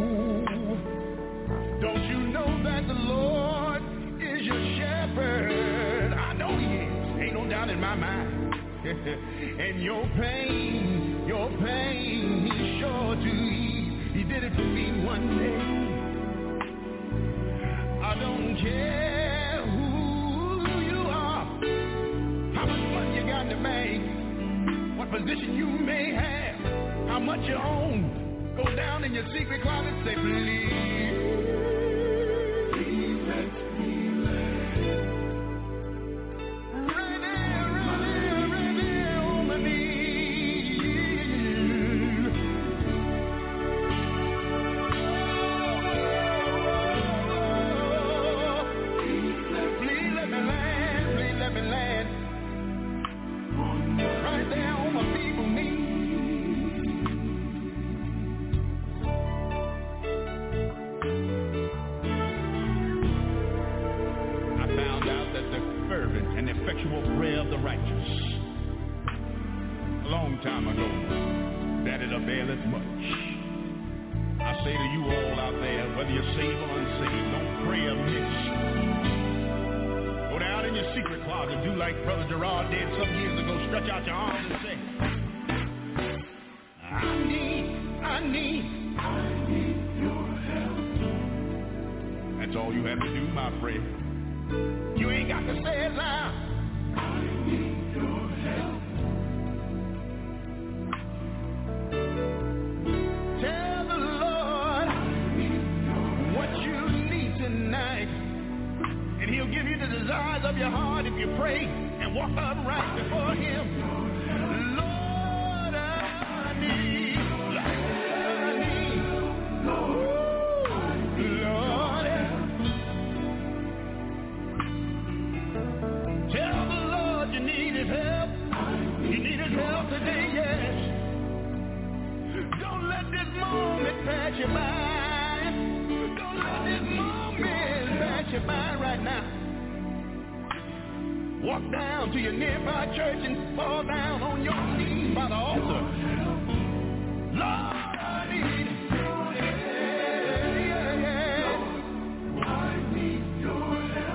Don't you know that the Lord is your shepherd? I know he is. Ain't no doubt in my mind. And your pain, your pain, he's sure to ease. He did it for me one day. I don't care who you are, how much money you got in the bank, what position you may have, how much you own. Go down in your secret closet and say, please. Prayer of the righteous, a long time ago, that it availeth much. I say to you all out there, whether you're saved or unsaved, don't pray amiss. Go down in your secret closet, do like Brother Gerard did some years ago, stretch out your arms and say, I need, I need, I need your help. That's all you have to do, my friend. You ain't got to say it loud. I need your help. Tell the Lord I need what you need tonight, and he'll give you the desires of your heart if you pray and walk upright before him. Lord, I need, I need, Lord, Lord, tell the Lord you need his help. You need his help today, yes. Don't let this moment pass you by. Don't let this moment pass you by right now. Walk down to your nearby church and fall down on your knees by the altar. Lord, I need your help. Yeah, yeah. Lord, I need your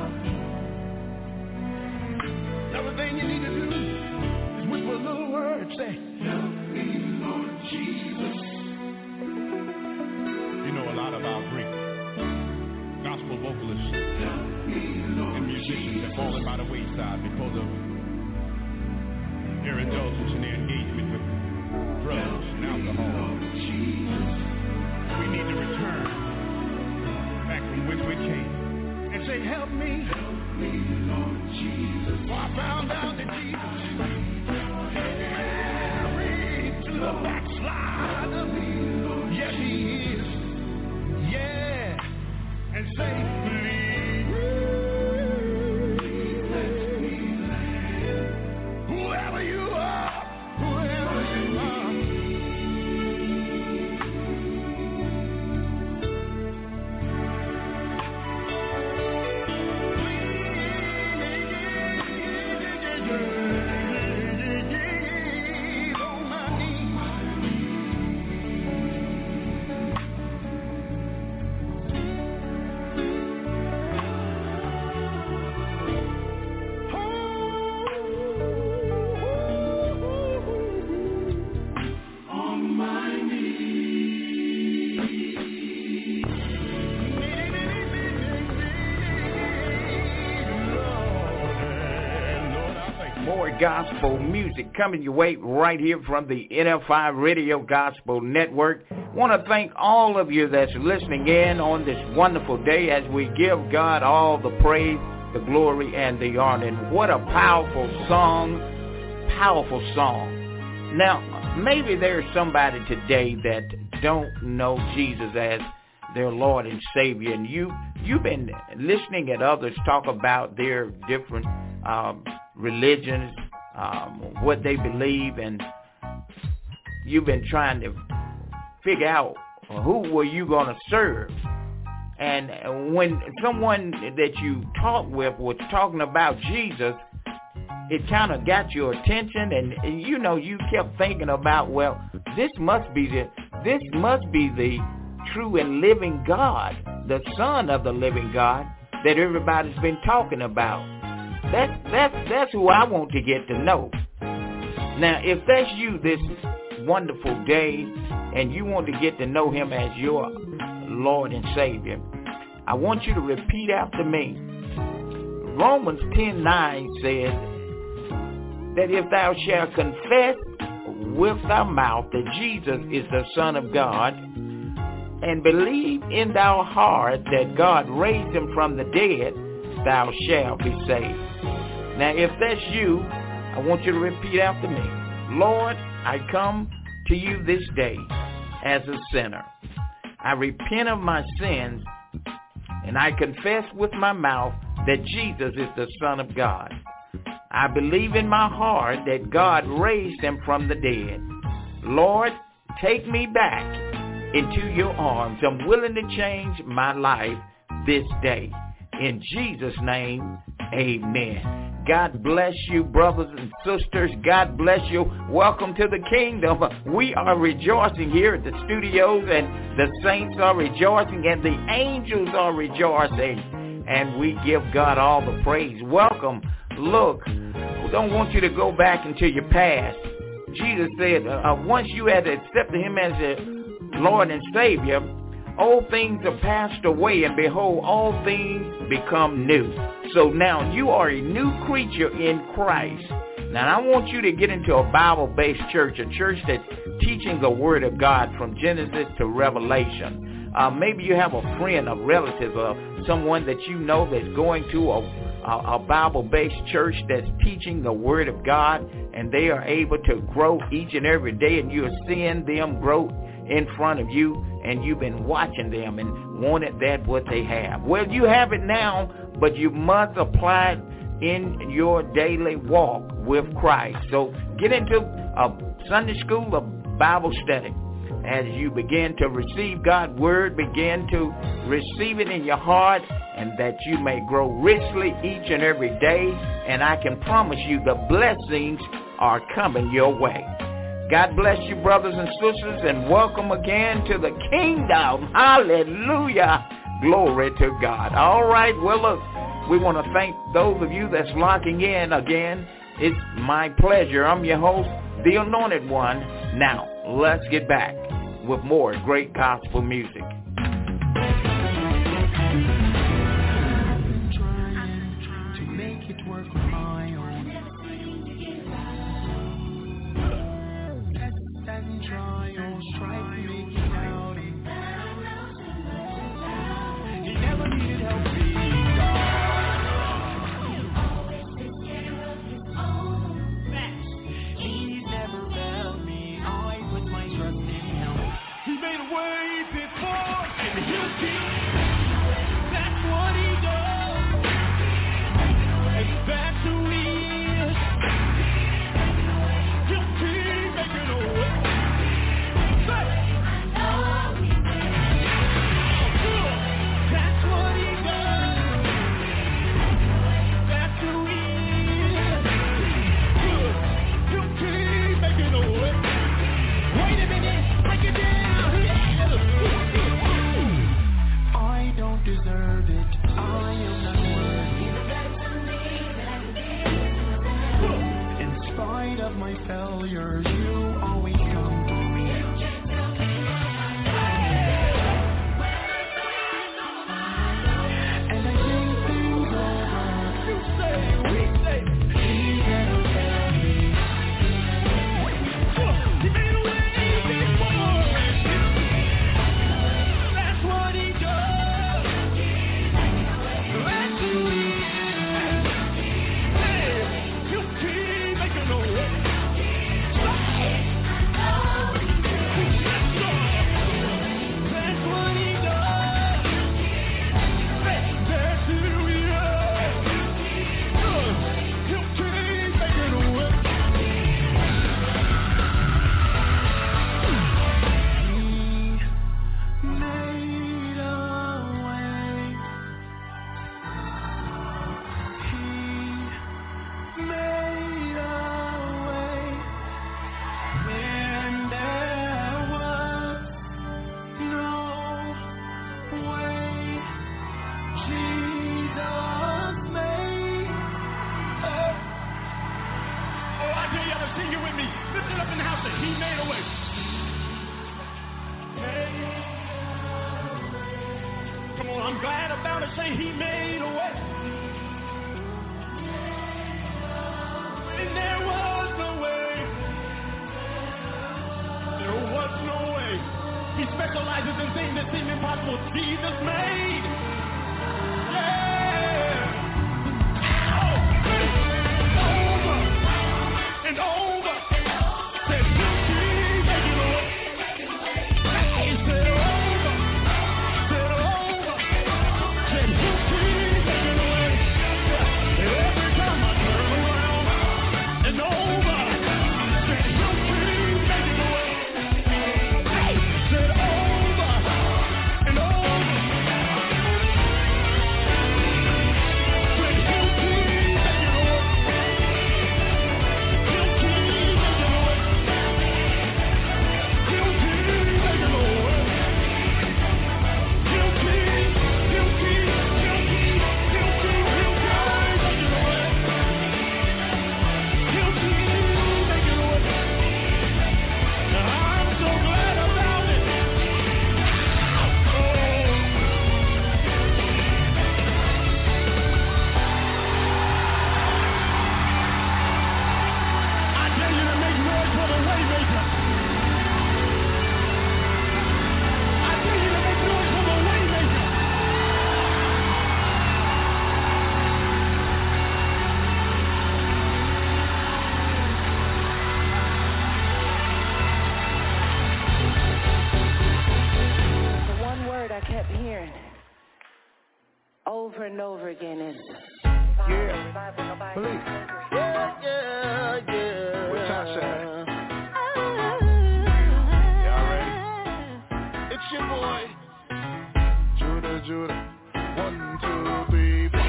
help. Another thing you need to do is whisper a little word, say, help me, Lord Jesus. You know, a lot of our great gospel vocalists and musicians have fallen by the wayside because of their indulgence in their engagement with drugs and alcohol. We need to return back from which we came and say, help me, help me, Lord Jesus. For I found out that Jesus is married to the backslider. Yes, he is. Yeah. And say, please, let me land. Whoever you are, whoever you are. Please, on my knees. gospel music coming your way right here from the N F I Radio Gospel Network. Want to thank all of you that's listening in on this wonderful day as we give God all the praise, the glory, and the honor. And what a powerful song, powerful song. Now, maybe there's somebody today that don't know Jesus as their Lord and Savior, and you, you've been listening at others talk about their different um, religions, um, what they believe, and you've been trying to figure out who were you going to serve. And when someone that you talked with was talking about Jesus, it kind of got your attention, and, and you know, you kept thinking about, well, this must be the this must be the true and living God, the Son of the living God that everybody's been talking about. That's that's that's who I want to get to know. Now, if that's you this wonderful day, and you want to get to know Him as your Lord and Savior, I want you to repeat after me. Romans ten nine says that if thou shalt confess with thy mouth that Jesus is the Son of God, and believe in thy heart that God raised him from the dead, thou shalt be saved. Now, if that's you, I want you to repeat after me. Lord, I come to you this day as a sinner. I repent of my sins, and I confess with my mouth that Jesus is the Son of God. I believe in my heart that God raised him from the dead. Lord, take me back into your arms. I'm willing to change my life this day. In Jesus' name, amen. God bless you, brothers and sisters. God bless you. Welcome to the kingdom. We are rejoicing here at the studios, and the saints are rejoicing, and the angels are rejoicing, and we give God all the praise. Welcome. Look, we don't want you to go back into your past. Jesus said, uh, once you had accepted him as a Lord and Savior, all things are passed away, and behold, all things become new. So now you are a new creature in Christ. Now I want you to get into a Bible-based church, a church that's teaching the Word of God from Genesis to Revelation. Uh, maybe you have a friend, a relative, uh, someone that you know that's going to a, a, a Bible-based church that's teaching the Word of God, and they are able to grow each and every day, and you're seeing them grow in front of you, and you've been watching them and wanted that what they have. Well, you have it now, but you must apply it in your daily walk with Christ. So get into a Sunday school, a Bible study. As you begin to receive God's word, begin to receive it in your heart, and that you may grow richly each and every day. And I can promise you the blessings are coming your way. God bless you, brothers and sisters, and welcome again to the kingdom. Hallelujah. Glory to God. All right, well, look, we want to thank those of you that's locking in again. It's my pleasure. I'm your host, the Anointed One. Now, let's get back with more great gospel music. That's what he does. Come on, I'm glad about it. Say he made a way. And there was no way. There was no way. He specializes in things that seem impossible. Jesus made. Yeah. Ow! Over and over. Said he made it away. He said over. Said over. Said he made it away. And every time I turn around and over, said he made it away. Said over and over. Said he'll keep making a way. He'll keep making a way. He'll keep making a way. He'll keep, he'll keep, he'll keep, he'll keep, he'll keep making a way. He'll keep making a way. I'm so glad about it. Oh. I tell you to make noise for the Waymaker. I tell you to make noise for the Waymaker. The one word I kept hearing over and over again is Yeah. Police. Yeah, yeah, yeah. Where Tasha at? Y'all ready? It's your boy. Judah, Judah. One, two, three, four.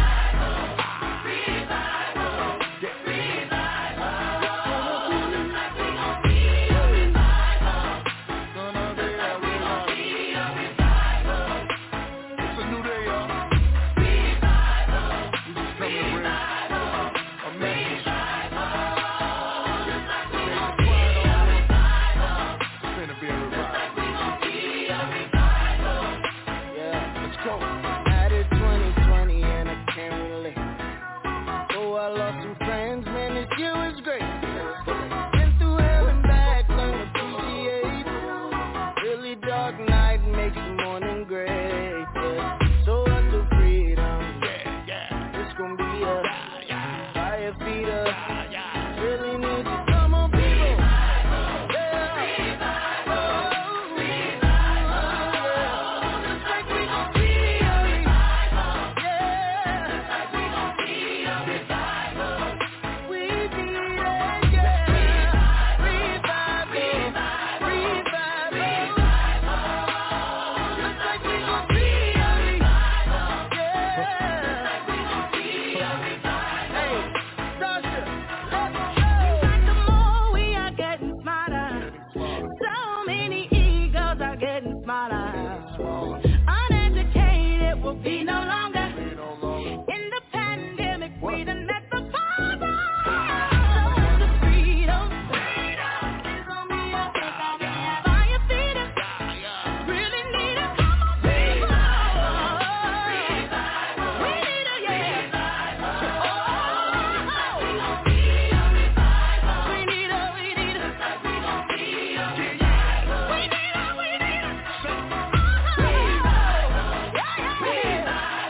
Gonna be a revival. It's a new day, y'all. We just come to bring a message. It's gonna be a revival. Yeah, let's go. Added twenty twenty and I can't relate. Oh, I lost some friends, man, this year was great. Been through hell and back, learned to appreciate. Really dark night makes the morning great. Yeah. So unto freedom, Yeah, yeah. it's gonna be a fire feeder. Yeah, yeah. Really need to come on, people. Yeah. Oh, yeah. Looks like we gon' see a revival. Yeah. Looks like we gon' see a revival. We need it, yeah. Revival. Revival. Looks like we gon' see a revival. Yeah. Looks like we gon' see a revival. Hey, Tasha, let's go. Like the more we are getting smarter, so many egos are getting smaller. Uneducated will be no longer. In the pandemic, we done met the father. So the freedom, is gonna be a fire feeder. Really need a come on, people. We need a yeah. Oh, we need a, we need a, we need a, we need a. Yeah, yeah, yeah.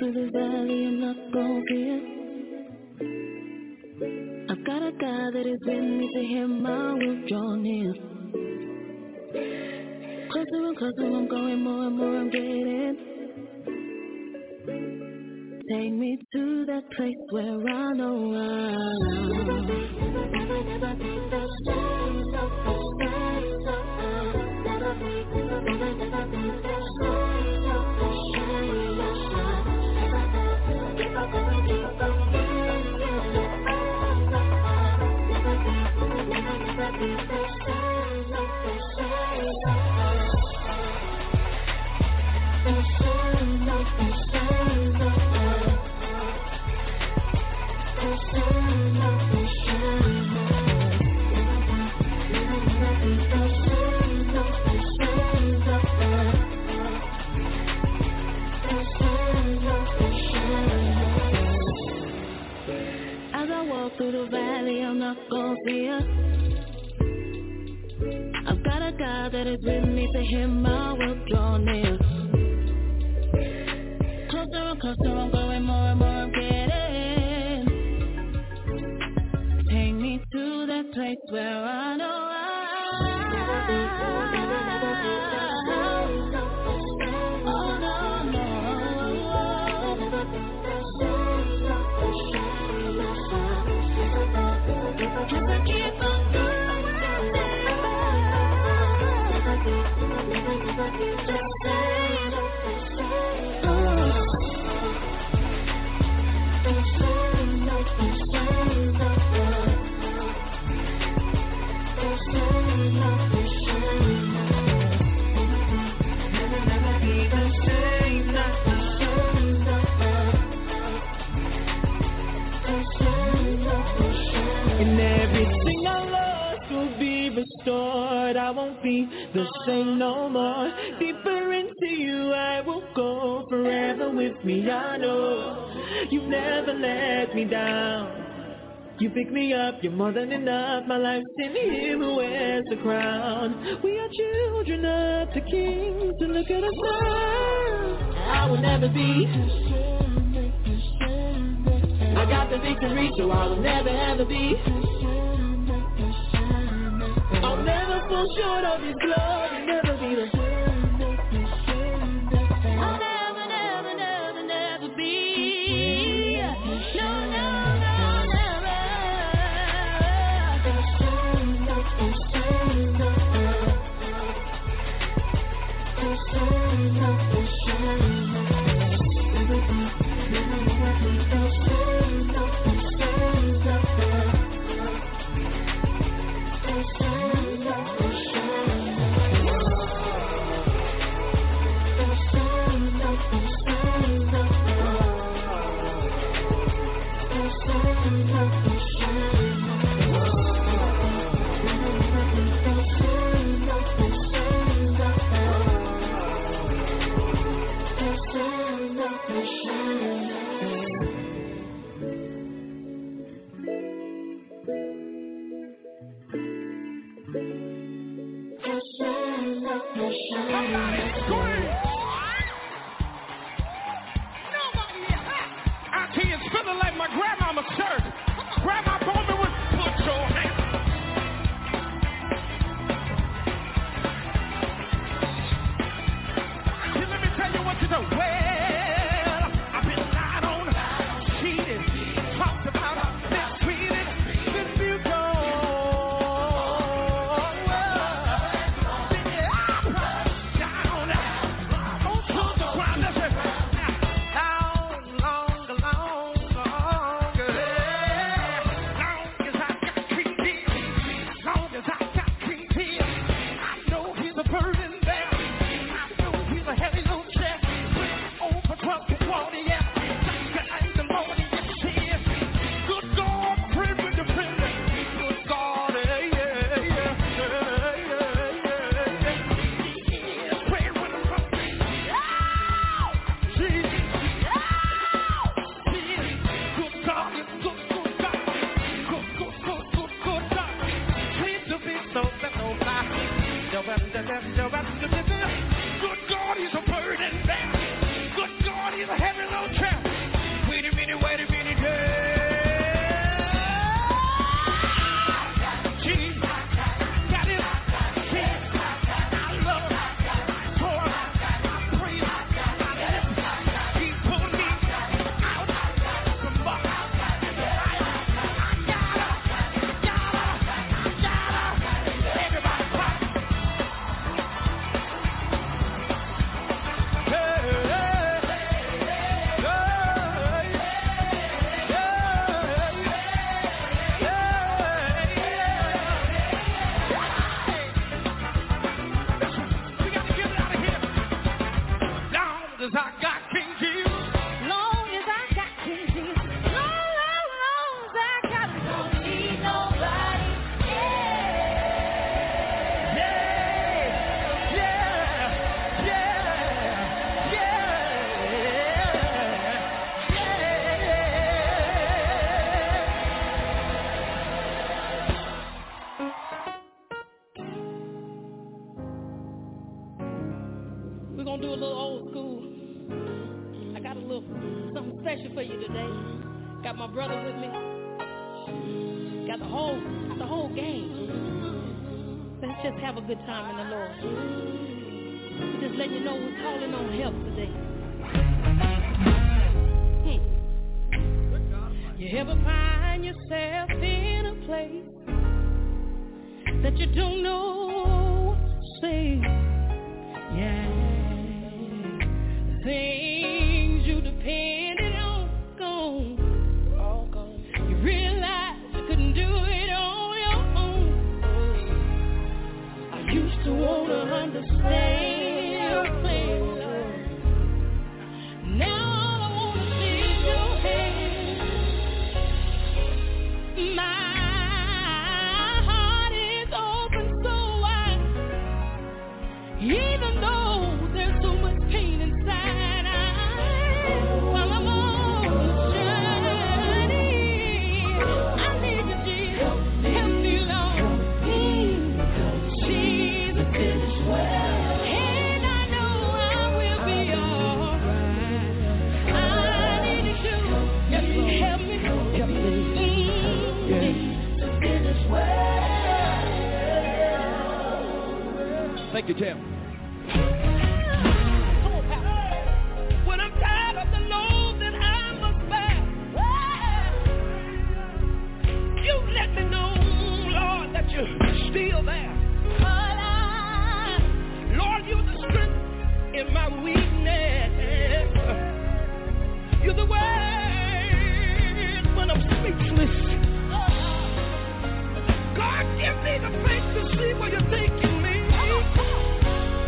through the valley, I'm not gonna fear. I've got a God that is with me, to him I will draw near. Closer and closer, I'm going more and more, I'm getting. Take me to that place where I know through the valley, I'm not gonna fear. I've got a God that is with me, to him I will draw near. Closer and closer, I'm going more and more, I'm getting. Take me to that place where I know I I won't be the same no more. Deeper into you I will go, forever with me. I know you've never let me down. You pick me up, you're more than enough. My life's in him who wears the crown. We are children of the King, so look at us now. I will never be. I got the victory, so I will never ever be. I'll never fall short of his glory, never be the same. I'll never, never, never, never be. No, no, no, never. Well, I I got King Jesus. Long as I got King Jesus. Long, long, long as I got him. Don't need nobody. Yeah, yeah, yeah, yeah, yeah. We're gonna do a little old school. I got a little something special for you today. Got my brother with me. Got the whole the whole gang. Let's just have a good time in the Lord. Just letting you know we're calling on help today. Hmm. You ever find yourself in a place that you don't know what to say? Yeah. Things you depended on, gone. All gone. You realize you couldn't do it on your own. I used to want to understand your plan. Now all I want to see is your hand. My heart is open so wide. Even though there's so much pain inside, I, while I'm on the journey, I need you, Jesus. Help me, Lord. Mm. Jesus is well, and I know I will be alright. I need you to help me, help me, help me. Mm. Jesus is well. Thank you, Tim. When I'm tired of the load that I must bear, you let me know, Lord, that you're still there. Lord, you're the strength in my weakness. You're the word when I'm speechless. God, give me the faith to see where you're taking me.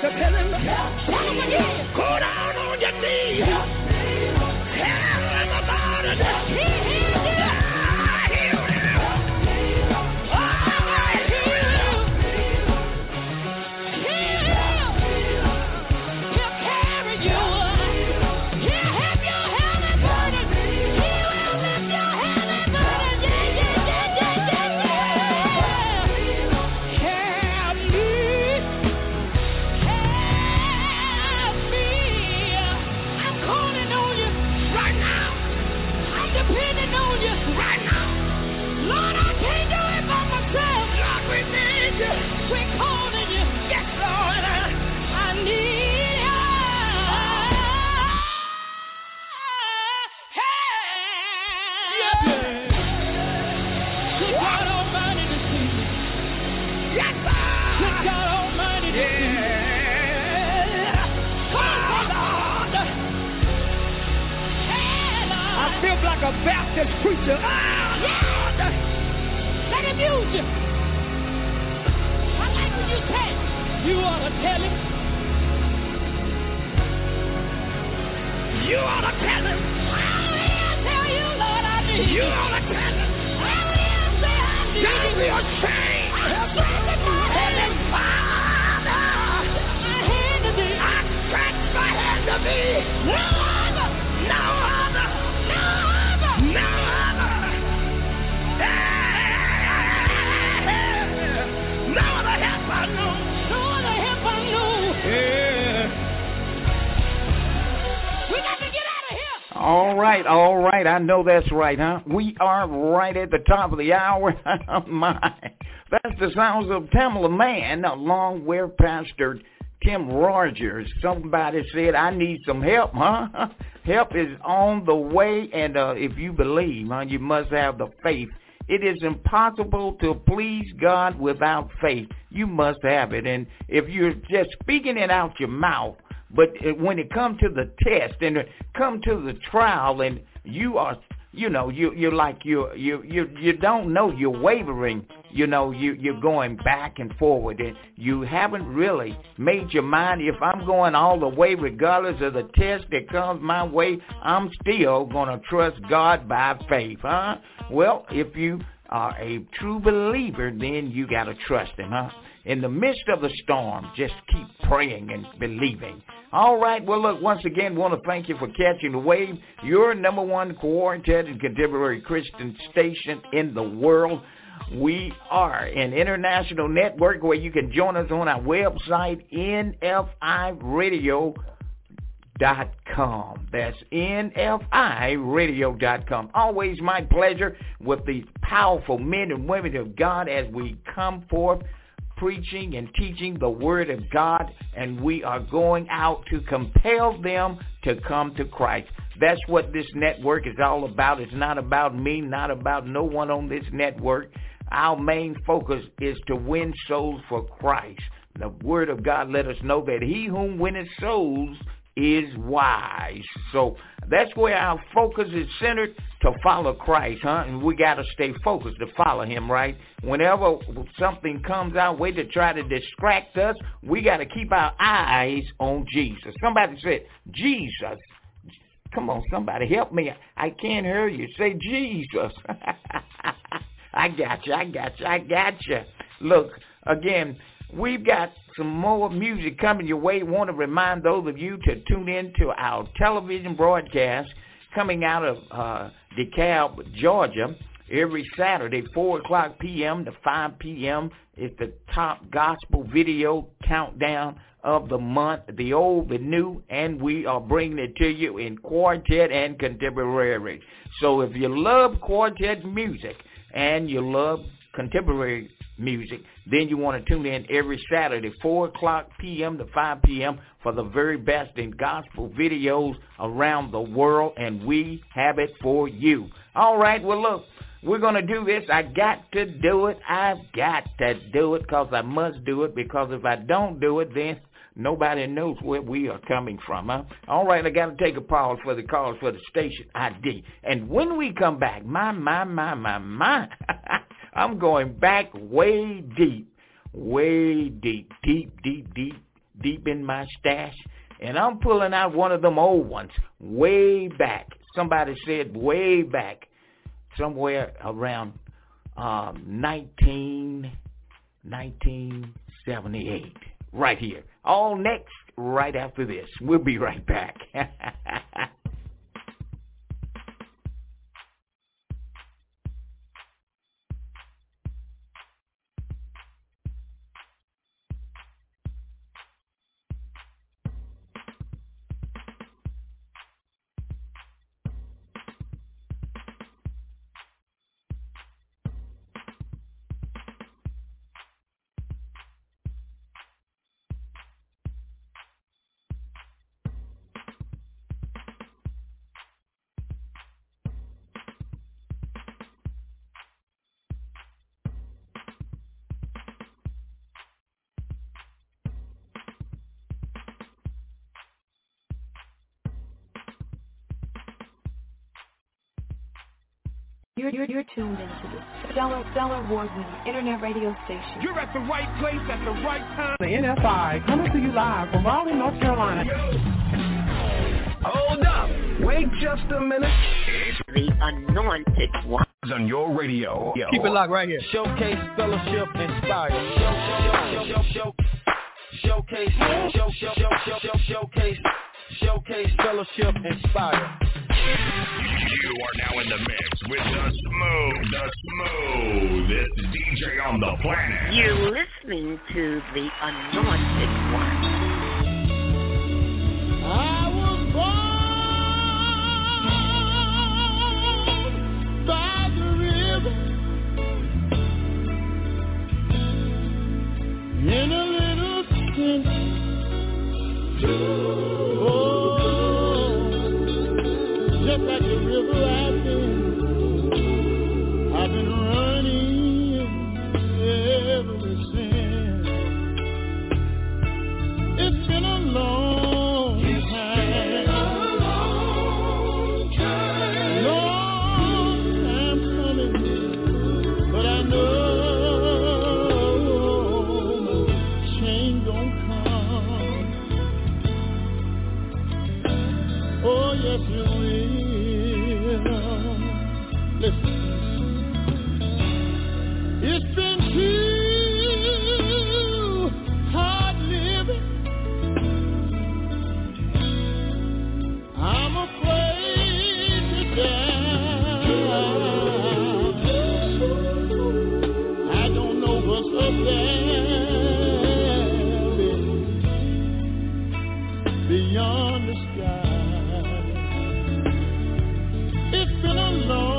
to tell him, tell him again. Go down on your knees. Tell him about it. He healed you. I healed you. Oh, I healed you. He'll carry you. He'll help your heavy burden. He will lift your heavy burden. Yeah, yeah, yeah, yeah, yeah, yeah. Help me. Help me. I'm calling on you right now. I'm depending on you right now. Lord, I can't do it by myself. Lord, we need you. We're calling you. Yes, Lord. I, I need you. Help. Good God Almighty to see you. Yes, sir. Good God Almighty to see you. Come on, Lord. I feel like a Baptist preacher. Ah, Lord. Let him use you. I like when you say, you ought to tell him. You ought to tell him. I will tell you, Lord, I need you. You ought to tell him. I will say I need you. Don't be ashamed. I stretch my hand to Father. My hand to thee. I stretch my hand to thee. No other. No other. No other. No other. No other help I know. No other help I know. Yeah. We got to get out of here. All right, all right. I know that's right, huh? We are right at the top of the hour. My, that's the sounds of Tamala Man, along with Pastor Tim Rogers. Somebody said, I need some help, huh? Help is on the way, and uh, if you believe, huh, you must have the faith. It is impossible to please God without faith. You must have it. And if you're just speaking it out your mouth, but when it comes to the test and it come to the trial, and you are, you know, you you're like you you you you don't know, you're wavering. You know, you you're going back and forward, and you haven't really made your mind. If I'm going all the way, regardless of the test that comes my way, I'm still gonna trust God by faith, huh? Well, if you are a true believer, then you gotta trust Him, huh? In the midst of the storm, just keep praying and believing. All right, well, look, once again, want to thank you for catching the wave. Your number one quartet and contemporary Christian station in the world. We are an international network where you can join us on our website, N F I radio dot com. That's N F I radio dot com. Always my pleasure with these powerful men and women of God as we come forth preaching and teaching the Word of God, and we are going out to compel them to come to Christ. That's what this network is all about. It's not about me, not about no one on this network. Our main focus is to win souls for Christ. The Word of God let us know that he whom winneth souls is wise. So that's where our focus is centered, to follow Christ, huh? And we got to stay focused to follow him, right? Whenever something comes our way to try to distract us, we got to keep our eyes on Jesus. Somebody said, Jesus. Come on, somebody help me. I can't hear you. Say Jesus. I got you, I got you, I got you. Look, again, we've got some more music coming your way. Want to remind those of you to tune in to our television broadcast coming out of uh, DeKalb, Georgia, every Saturday, four o'clock p.m. to five p.m. It's the top gospel video countdown of the month, the old, the new, and we are bringing it to you in quartet and contemporary. So if you love quartet music and you love contemporary music, then you want to tune in every Saturday, four o'clock p.m. to five p.m. for the very best in gospel videos around the world, and we have it for you. All right, well, look, we're going to do this. I got to do it. I've got to do it because I must do it, because if I don't do it, then nobody knows where we are coming from, huh? All right, I got to take a pause for the calls for the station I D. And when we come back, my, my, my, my, my, I'm going back way deep, way deep, deep, deep, deep, deep in my stash, and I'm pulling out one of them old ones way back. Somebody said way back, somewhere around um, nineteen, nineteen seventy-eight, right here. All next, right after this. We'll be right back. You're, you're, you're tuned into the Stellar, Stellar Award-winning Internet radio station. You're at the right place at the right time. The N F I coming to you live from Raleigh, North Carolina. Hold up. Wait just a minute. The Anointed One. On your radio. Yo. Keep it locked right here. Showcase, fellowship, inspire. Show, show, show, show, showcase, show, show, show, show, show, showcase, showcase, fellowship, inspire. You are now in the mix with the smooth, the smoothest D J on the planet. You're listening to the Anointed One. I was born by the river in a little tent. Oh, just like the river I've been, I've been running ever since. It's been a long time, long time coming, but I know my change gon' come. Oh yes it will. Listen, it's been too hard living. I'm afraid to die. I don't know what's up there beyond the sky. It's been a long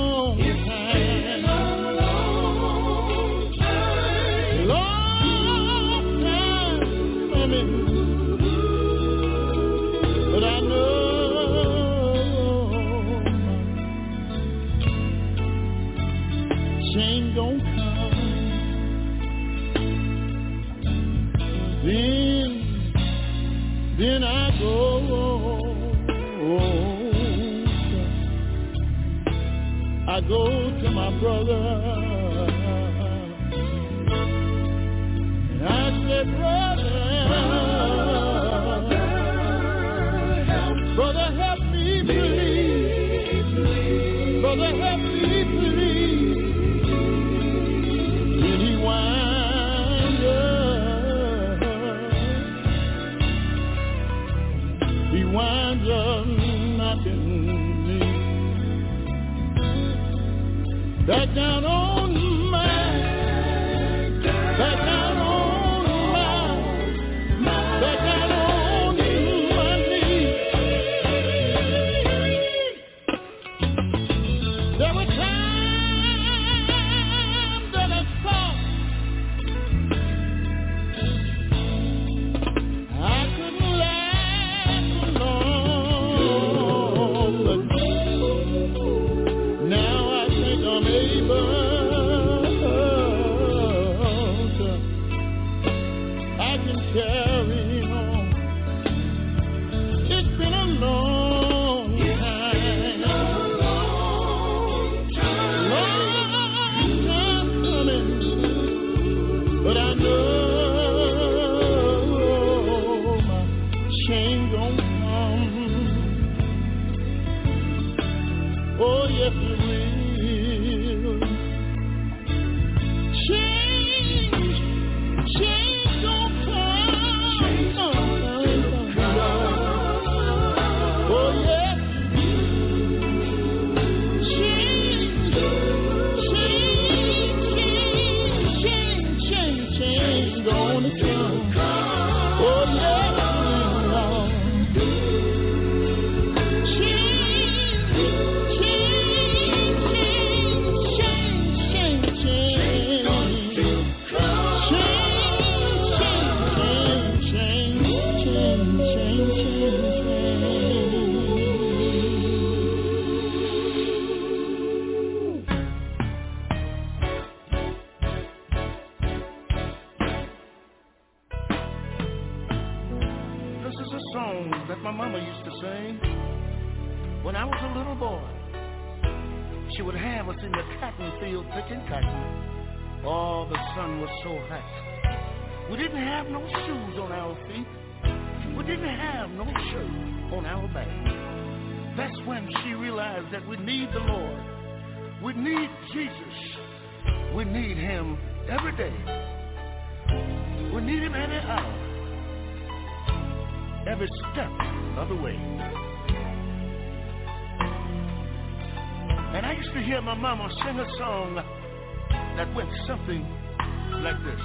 Then I go, I go to my brother, and I say, brother, brother, help me please, brother, help me please. Then he winds up, he winds up knocking me back down on my, back down on my, back down on my knees. There were times that I thought I couldn't last long, but now I think I'm able. yes it will. Change, change don't come. Change don't come. Oh yes. Change, change, change, change, change gonna come. Oh yeah. My mama used to sing when I was a little boy. She would have us in the cotton field picking cotton. Oh, the sun was so hot. We didn't have no shoes on our feet. We didn't have no shirt on our back. That's when she realized that we need the Lord. We need Jesus. We need Him every day. We need Him every hour. Every step of the way. And I used to hear my mama sing a song that went something like this.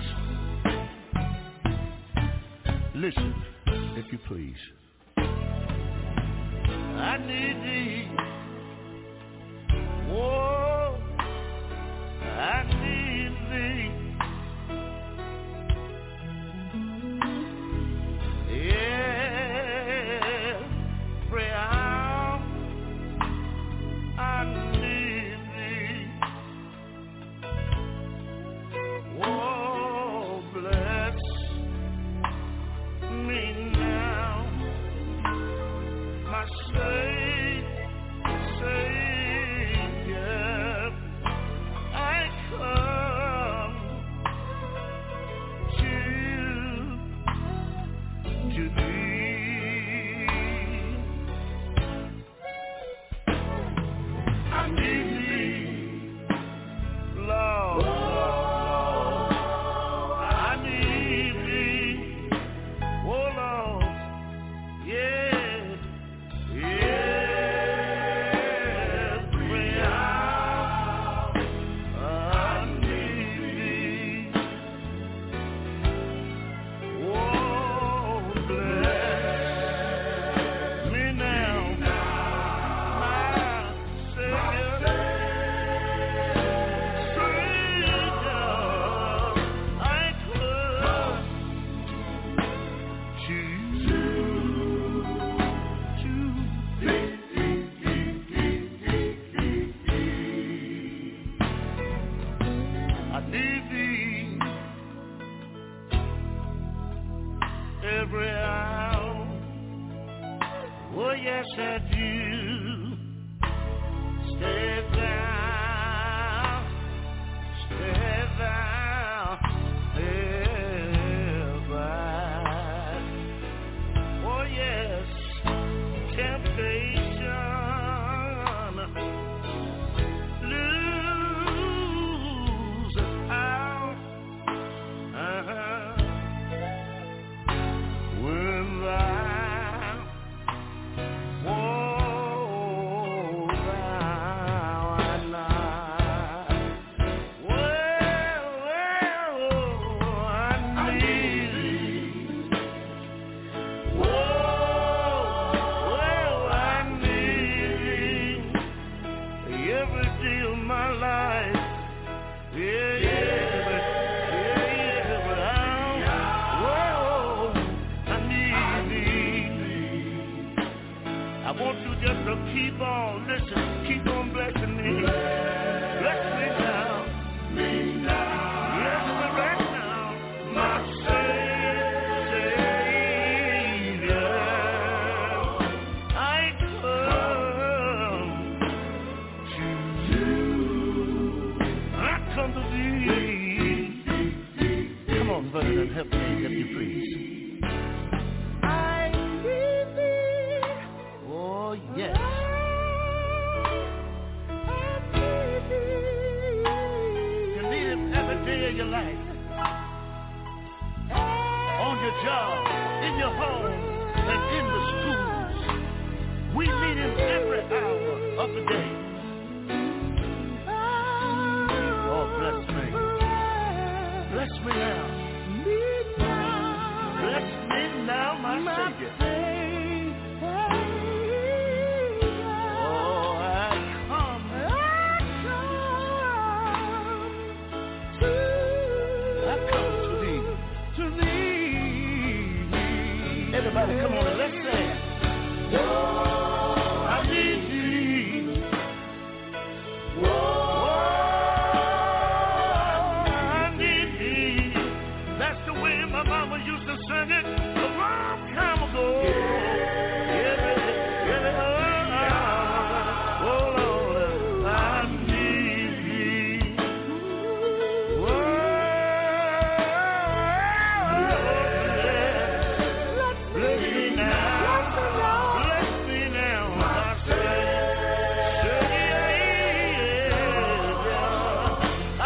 Listen, if you please. I need thee. Whoa, I need thee. Everybody, come on and let's sing. Whoa, I need thee. Whoa, I need thee. That's the way my mama used to sing it a long time ago. Yeah, yeah, yeah, yeah. Oh, Lord, I need thee. Whoa, bless me now, bless me now, I say, say yeah, I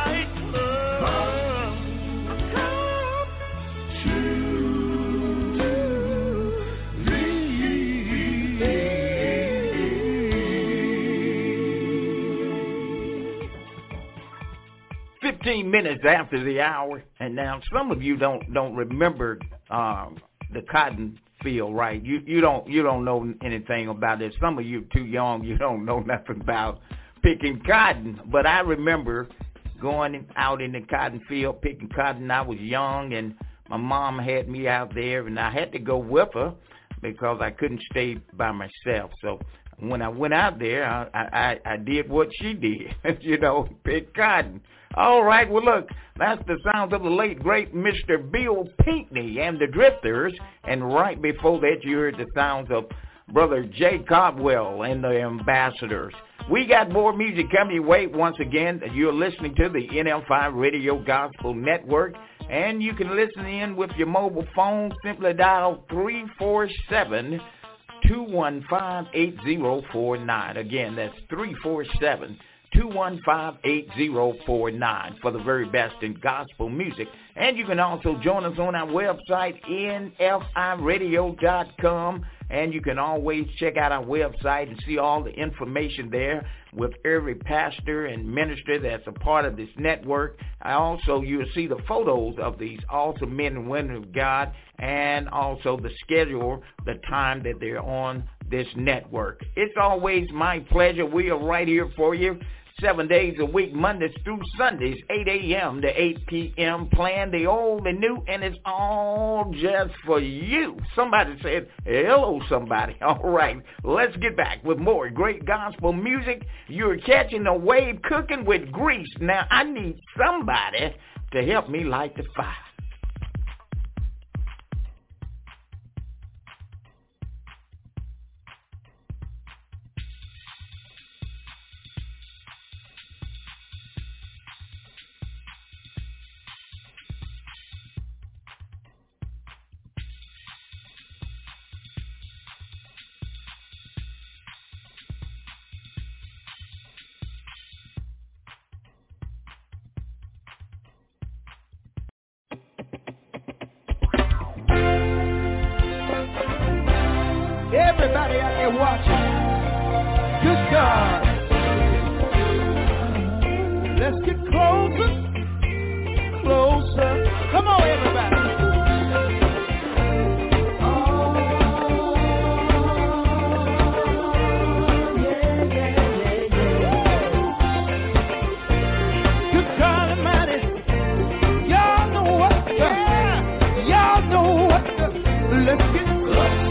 fifteen minutes after the hour, and now some of you don't don't remember um, the cotton field, right? You you don't you don't know anything about it. Some of you too young, you don't know nothing about picking cotton. But I remember going out in the cotton field picking cotton. I was young, and my mom had me out there, and I had to go with her because I couldn't stay by myself. So when I went out there, I I, I did what she did, you know, pick cotton. All right, well, look, that's the sounds of the late, great Mister Bill Pinkney and the Drifters. And right before that, you heard the sounds of Brother Jay Caldwell and the Ambassadors. We got more music coming your way. Once again, you're listening to the N L five Radio Gospel Network. And you can listen in with your mobile phone. Simply dial three four seven, two one five, eight zero four nine. Again, that's three four seven, two one five, eight zero four nine for the very best in gospel music. And you can also join us on our website, N F I radio dot com. And you can always check out our website and see all the information there with every pastor and minister that's a part of this network. I also, you'll see the photos of these awesome men and women of God, and also the schedule, the time that they're on this network. It's always my pleasure. We are right here for you. Seven days a week, Mondays through Sundays, eight a.m. to eight p.m. Playing the old and new, and it's all just for you. Somebody said, hello, somebody. All right, let's get back with more great gospel music. You're catching a wave, cooking with grease. Now, I need somebody to help me light the fire. Everybody out there watching, good God, let's get closer, closer. Come on, everybody. Oh, yeah, yeah, yeah, yeah. Good God Almighty, y'all know what the, yeah. Y'all know what the, let's get closer.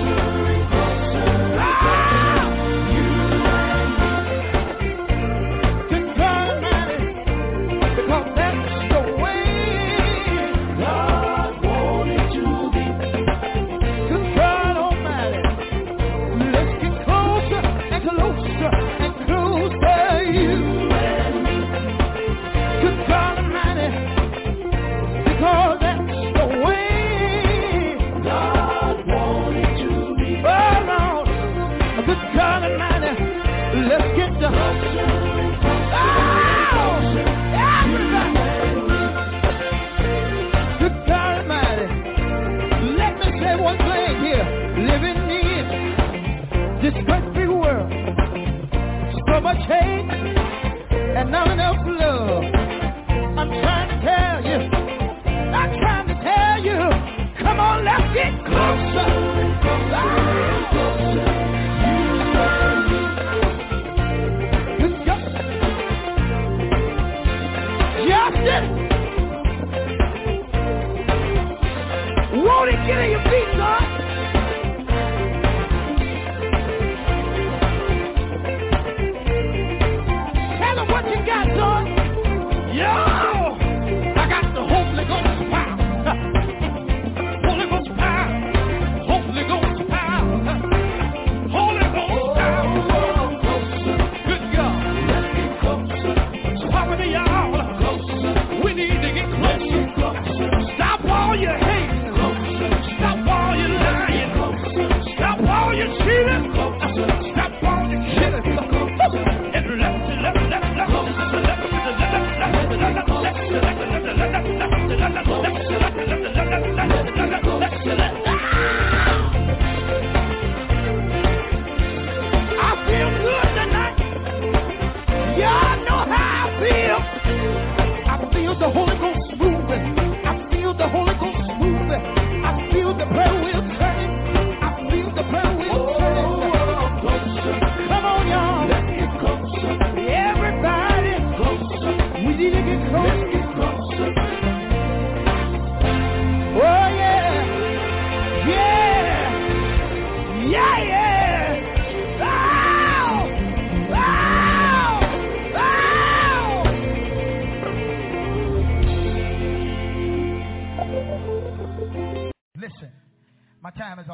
Good God Almighty, because that's the way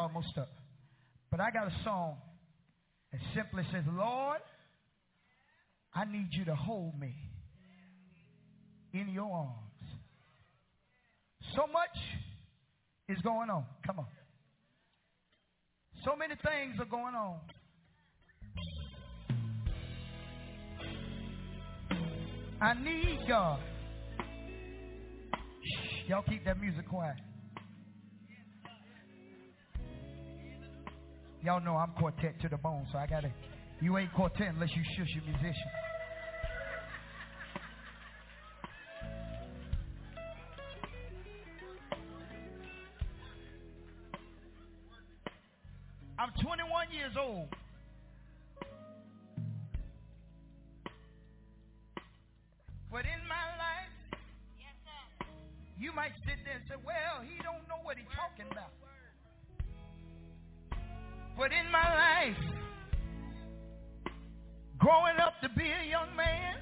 almost up. But I got a song that simply says, Lord, I need you to hold me in your arms. So much is going on. Come on. So many things are going on. I need God. Shh, y'all keep that music quiet. Y'all know I'm quartet to the bone, so I gotta. You ain't quartet unless you shush your musician. I'm twenty-one years old. But in my life, you might sit there and say, well, he don't know what he's talking about. But in my life, growing up to be a young man,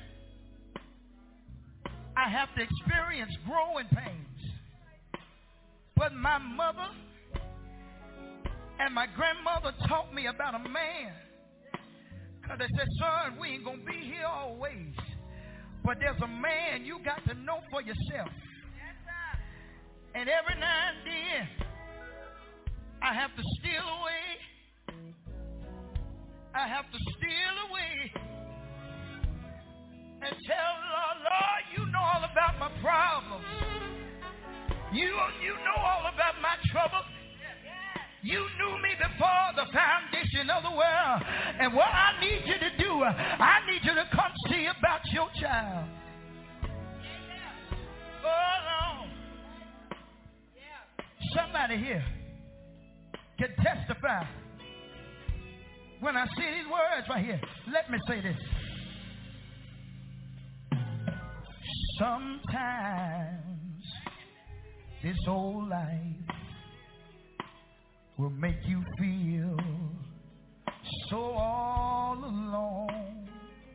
I have to experience growing pains. But my mother and my grandmother taught me about a man. Because they said, son, we ain't going to be here always. But there's a man you got to know for yourself. And every now and then, I have to steal away. I have to steal away and tell the Lord, Lord, you know all about my problems. You, you know all about my trouble. You knew me before the foundation of the world. And what I need you to do, I need you to come see about your child. Oh, Lord. Somebody here can testify. When I see these words right here, let me say this. Sometimes this old life will make you feel so all alone.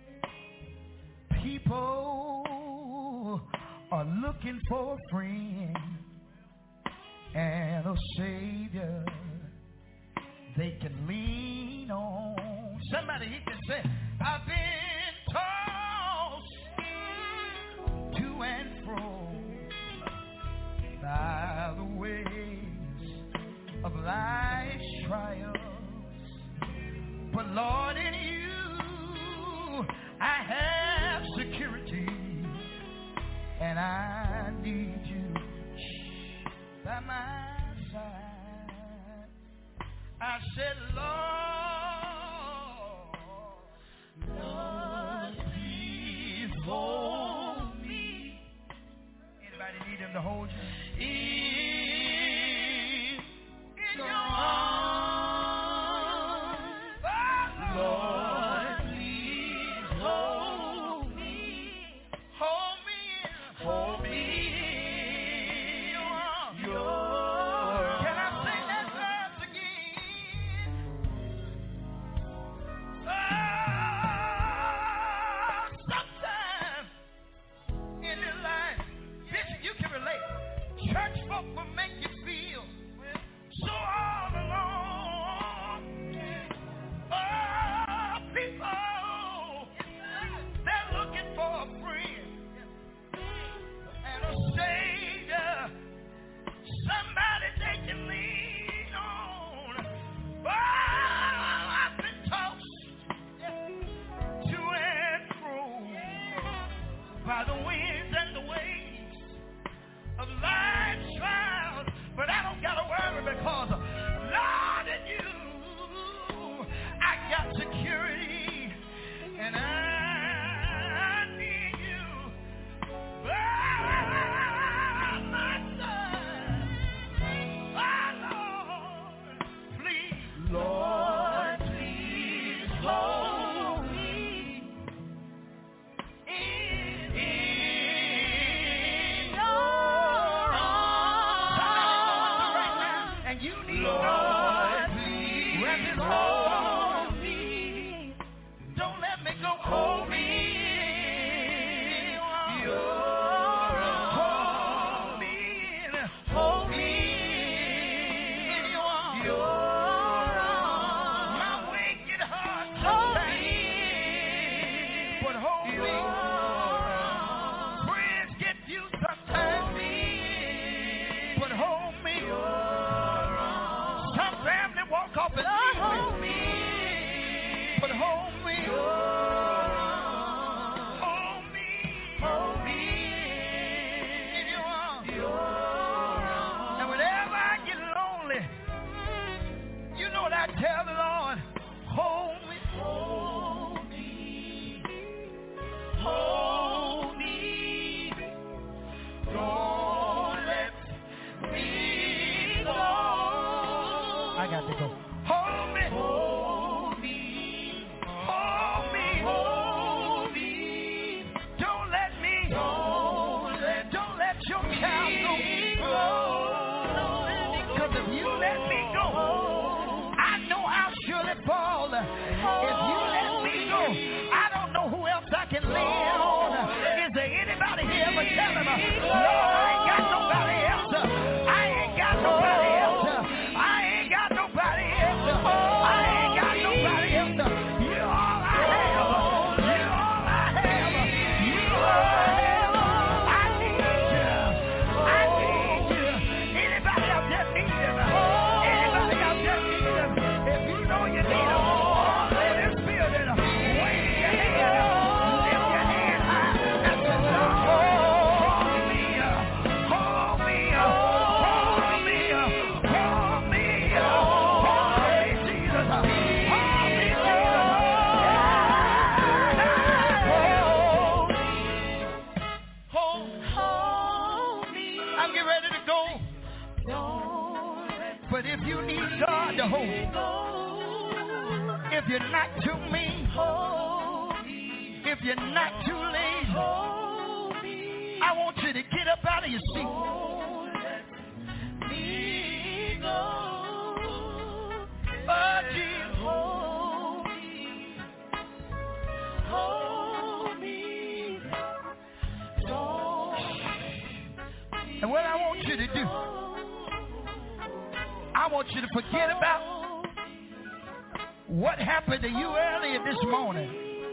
People are looking for a friend and a savior they can lean on. Somebody he can say, I've been tossed to and fro by the waves of life's trials, but Lord, in you I have security, and I need you by my side. I said, Lord, Lord, please hold me. Anybody need him to hold you? Your arms, Lord, please hold me, hold me, hold me in your arms. Your, can I sing that verse again? Everybody tell the Lord, hold me, hold me, hold me. Don't let me go. I got to go. Hold me, hold me, hold me, hold me. Don't let me, don't let, don't let your child go. Because if you let me go, I know I'll surely fall. If you let me go, I don't know who else I can lean on. Is there anybody here but tell him, Lord, I ain't got nobody else. I ain't got nobody else. I ain't got nobody else. I ain't got nobody else. You all I have. You all I have. You all I have. I need you. I need you. Anybody out there need him? Anybody out there need him? If you know you need him, all in this building, wave your hand. Lift your hand high and say, Lord, hold me up. Hold me up. Hold me up. Hold me up. Hold me, Jesus. Hold me, Jesus. Hold, hold me. I'm getting ready to go. But if you need God to hold, if you're not too mean, if you're not too lazy, I want you to get up out of your seat. Oh, Jesus. And what I want you to do, I want you to forget about what happened to you earlier this morning.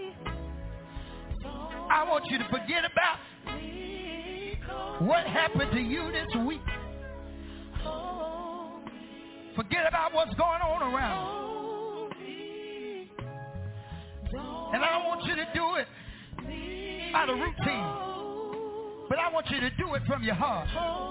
I want you to forget about what happened to you this week. Forget about what's going on around. And I don't want you to do it out of routine, but I want you to do it from your heart.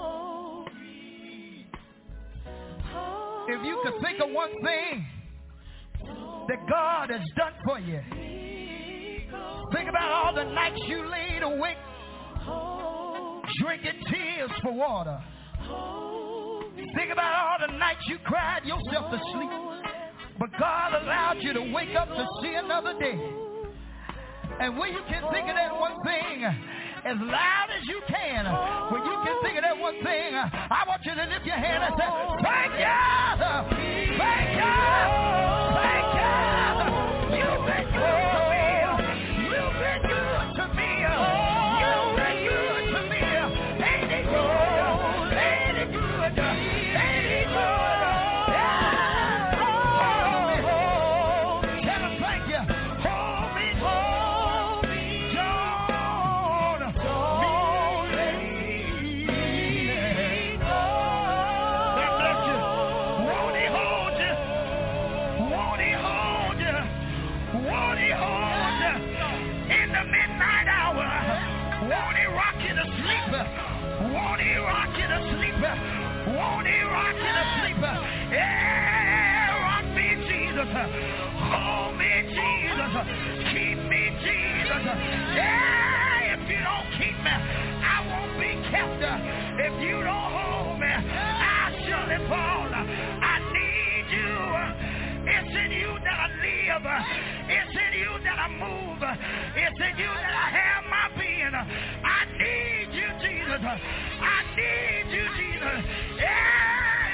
If you could think of one thing that God has done for you, think about all the nights you laid awake drinking tears for water. Think about all the nights you cried yourself to sleep, but God allowed you to wake up to see another day. And when you can think of that one thing as loud as you can, when you can think of that one thing, I want you to lift your hand and say, thank you, thank you, thank you. You've been good to me. You've been good to me. You've been good to me. Ain't it good? Ain't it good? Ain't it good? Yeah. Hold me. Tell him thank you. Hold me. Hold me. Don't, don't let me go. God bless you. Won't he hold you? Won't he hold you? Won't he hold you? In the midnight hour, won't he rock you to sleep? Won't he rock you to sleep? Won't he rock you to sleep? Yeah, rock me, Jesus. Hold me, Jesus. Keep me, Jesus. Yeah, if you don't keep me, I won't be kept. If you don't hold me, I surely fall. I need you. It's in you that I live. It's in you that I move. It's in you that I have my being. I need you, Jesus. I need you, Jesus. Yeah.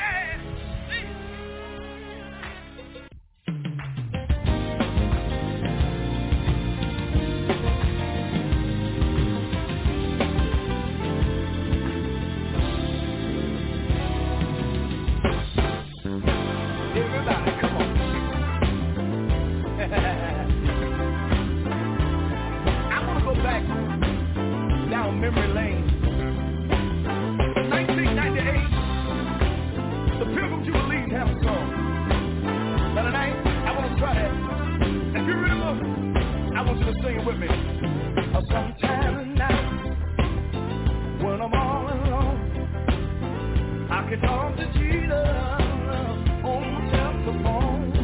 Everybody, come on. I want to go back down memory lane. nineteen ninety-eight, the Pilgrim Jubilees have a song. But tonight, I want to try that. If you remember, I want you to sing it with me. Sometime at night, when I'm all alone, I can talk to Jesus on the telephone.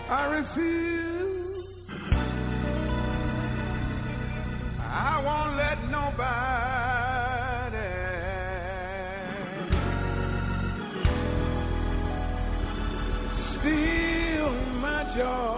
I refuse. I won't let nobody steal my joy.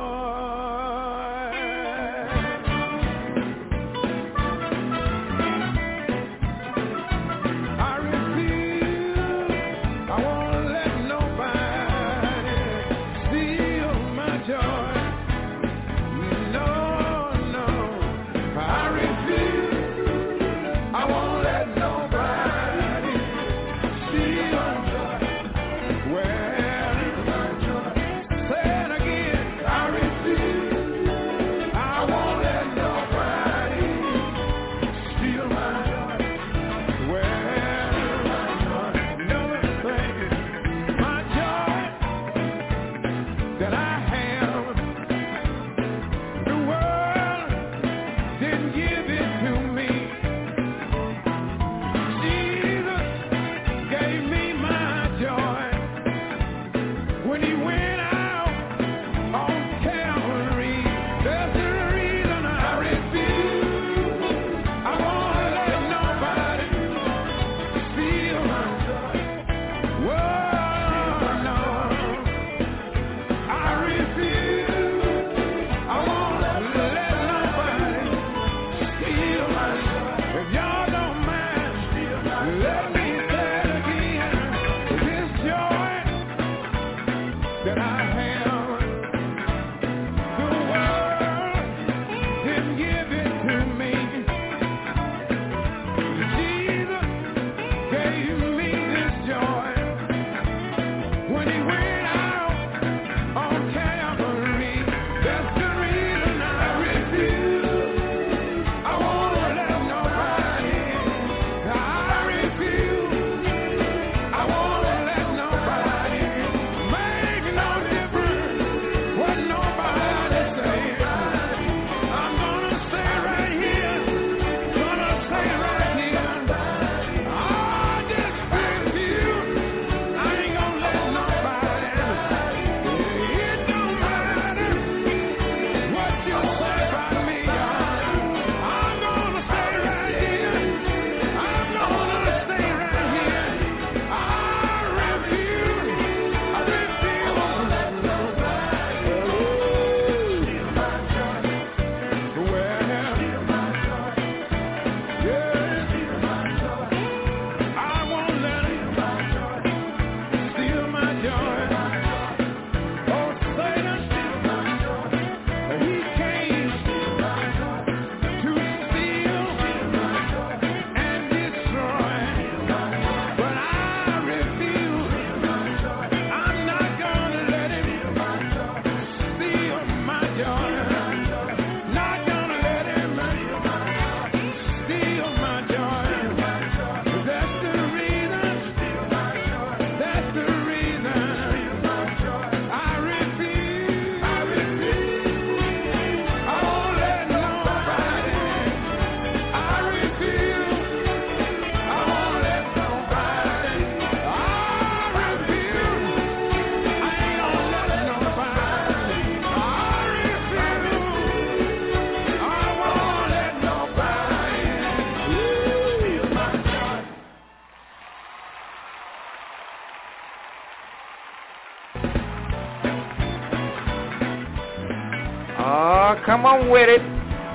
Oh, come on with it.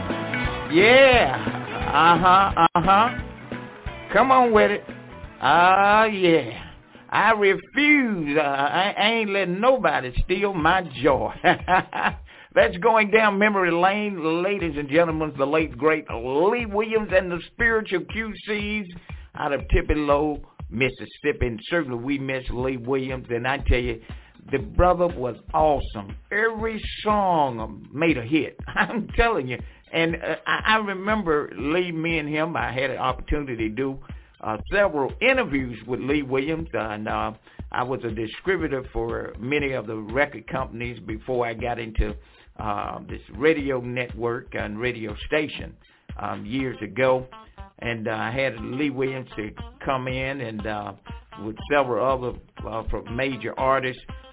Yeah. Uh-huh, uh-huh. Come on with it. Ah, uh, yeah. I refuse. Uh, I, I ain't letting nobody steal my joy. That's going down memory lane, ladies and gentlemen. The late, great Lee Williams and the spiritual Q Cs out of Tupelo, Mississippi. And certainly we miss Lee Williams. And I tell you, the brother was awesome. Every song made a hit. I'm telling you. And uh, I, I remember Lee, me and him, I had an opportunity to do uh, several interviews with Lee Williams. Uh, and uh, I was a distributor for many of the record companies before I got into uh, this radio network and radio station um, years ago. And uh, I had Lee Williams to come in and uh, with several other uh, major artists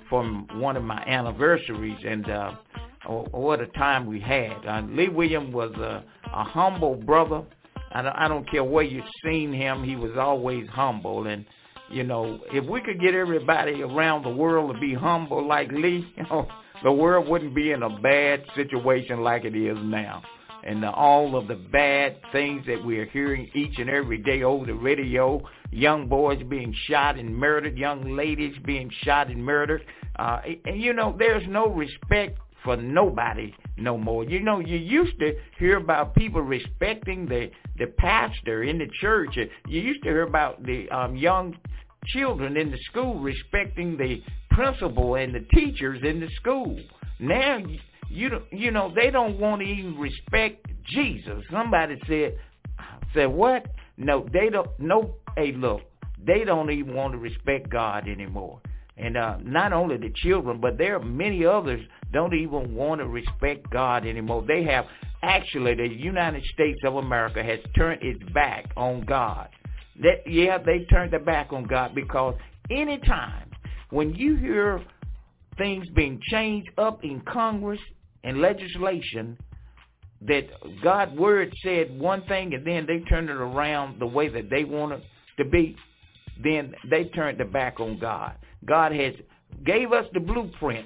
from one of my anniversaries, and uh, what a time we had. Uh, Lee Williams was a, a humble brother. I don't, I don't care where you've seen him, he was always humble. And, you know, if we could get everybody around the world to be humble like Lee, you know, the world wouldn't be in a bad situation like it is now. And uh, all of the bad things that we are hearing each and every day over the radio, young boys being shot and murdered, young ladies being shot and murdered. Uh, and, you know, there's no respect for nobody no more. You know, you used to hear about people respecting the, the pastor in the church. You used to hear about the um, young children in the school respecting the principal and the teachers in the school. Now, you you know, they don't want to even respect Jesus. Somebody said, said what? No, they don't. No, hey, look, they don't even want to respect God anymore. And uh, not only the children, but there are many others don't even want to respect God anymore. They have, actually, the United States of America has turned its back on God. That, yeah, they turned their back on God, because anytime when you hear things being changed up in Congress and legislation, that God's word said one thing and then they turn it around the way that they want it to be, then they turned their back on God. God has gave us the blueprint,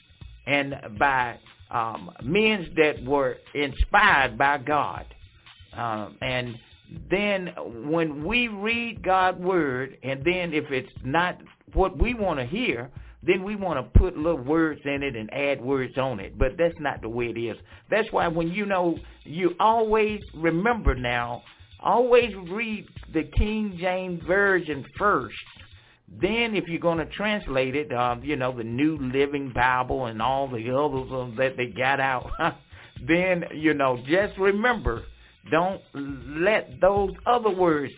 and by um, men that were inspired by God. Um, and then when we read God's word, and then if it's not what we want to hear, then we want to put little words in it and add words on it. But that's not the way it is. That's why when you know, you always remember now, always read the King James Version first. Then if you're going to translate it, um, you know, the New Living Bible and all the others that they got out, then, you know, just remember, don't let those other words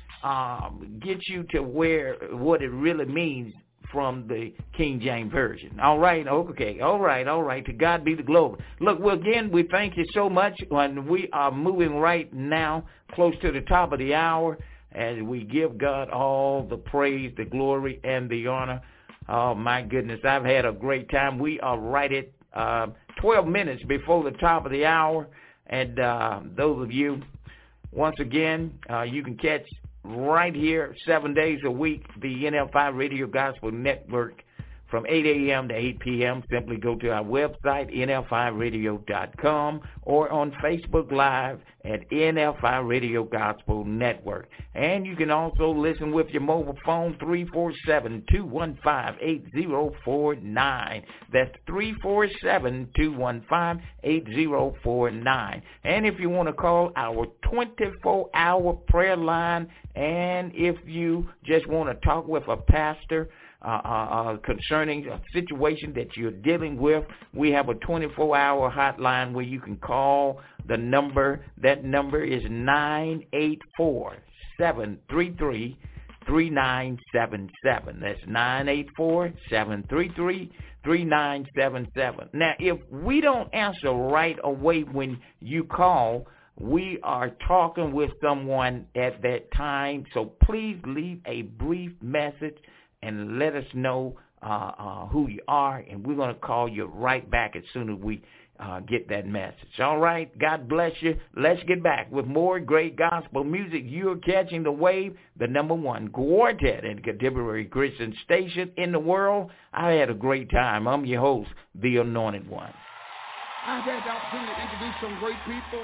um, get you to where what it really means from the King James Version. All right, okay, all right, all right. To God be the glory. Look, well, again, we thank you so much, and we are moving right now close to the top of the hour, as we give God all the praise, the glory, and the honor. Oh, my goodness, I've had a great time. We are right at uh, twelve minutes before the top of the hour. And uh, those of you, once again, uh, you can catch right here seven days a week the N L five Radio Gospel Network from eight a.m. to eight p.m. Simply go to our website, N L five radio dot com, or on Facebook Live at N L five Radio Gospel Network. And you can also listen with your mobile phone, three four seven, two one five, eight zero four nine. That's three four seven, two one five, eight zero four nine. And if you want to call our twenty-four hour prayer line, and if you just want to talk with a pastor, Uh, uh, concerning a situation that you're dealing with, we have a twenty-four hour hotline where you can call the number. That number is nine eight four, seven three three, three nine seven seven. That's nine eight four, seven three three, three nine seven seven. Now, if we don't answer right away when you call, we are talking with someone at that time, so please leave a brief message and let us know uh, uh, who you are, and we're going to call you right back as soon as we uh, get that message. All right? God bless you. Let's get back with more great gospel music. You're catching the wave, the number one quartet and contemporary Christian station in the world. I had a great time. I'm your host, the Anointed One. I've had the opportunity to introduce some great people,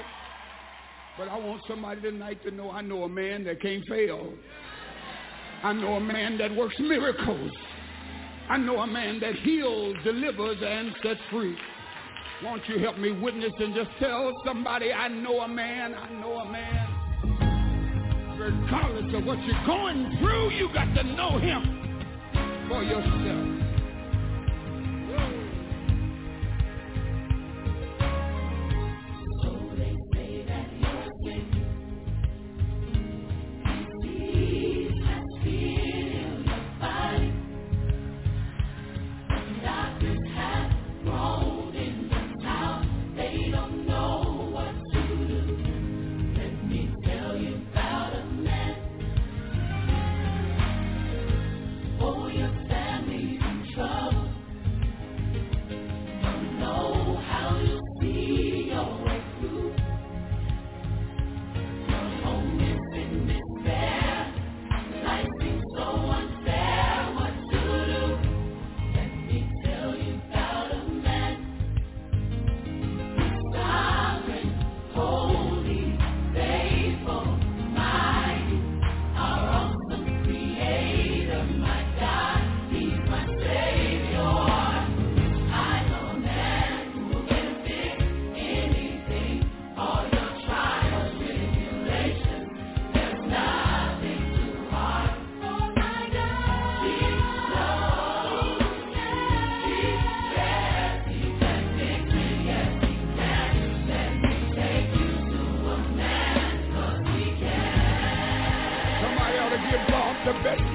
but I want somebody tonight to know I know a man that can't fail. I know a man that works miracles. I know a man that heals, delivers, and sets free. Won't you help me witness and just tell somebody, I know a man, I know a man. Regardless of what you're going through, you got to know him for yourself. Oh, your family.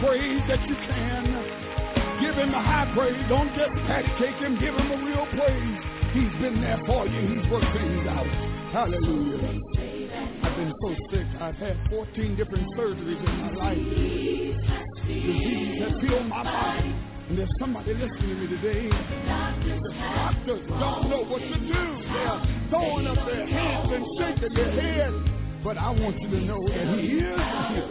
praise that you can. Give him a high praise. Don't just pat cake him. Give him a real praise. He's been there for you. He's worked things out. Hallelujah. I've been so sick. I've had fourteen different surgeries in my life. Disease has filled my body. And there's somebody listening to me today. The doctors don't know what to do. They're throwing up their hands and shaking their heads. But I want you to know that he is here.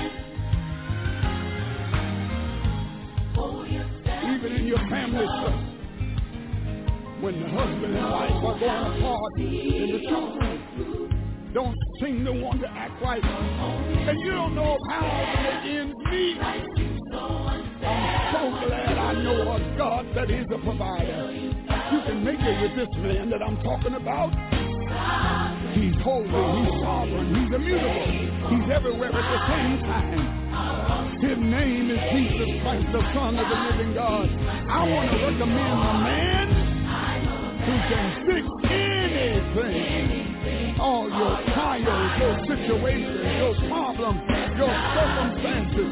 Even in your family stuff, when the husband and wife are going apart and the children don't seem to want to act right, and you don't know how to make ends meet, I'm so glad I know a God that is a provider. You can make it with this man that I'm talking about. He's holy, he's sovereign, he's immutable, he's everywhere at the same time. His name is Jesus Christ, the Son of the living God. I want to recommend a man who can fix anything. All your trials, your situations, your problems, your circumstances.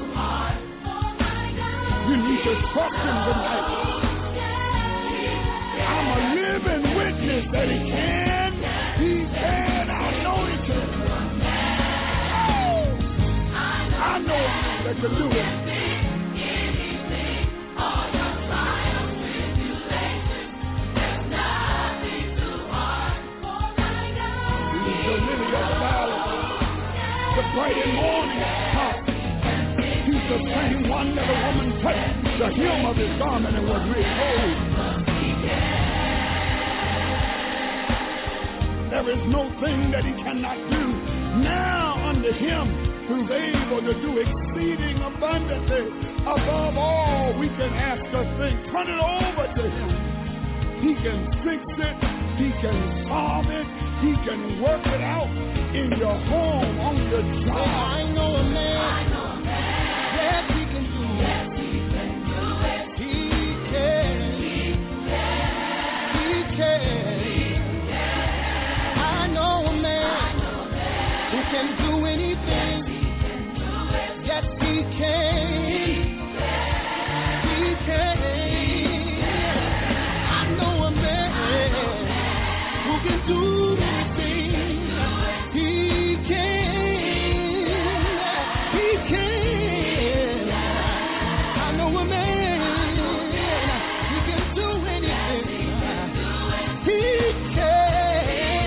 You need to trust him tonight. I'm a living witness that he can. He can. I know he can. Oh, I know that can do it. He's the lily of the valley, the bright and morning star. He's the same one that a woman touched the hem of his garment and was made whole. There is no thing that he cannot do. Now unto him who's able to do exceeding abundantly above all we can ask or think. Turn it over to him. He can fix it. He can solve it. He can work it out in your home, on your job. I know a man. I know a man. Yes, he can do it. Yes, he can do it. He can. He can. He can. I know a man who can do anything. Yes, he can. He can. I know a man who can do anything. He can. He can. I know a man who can do anything. He can.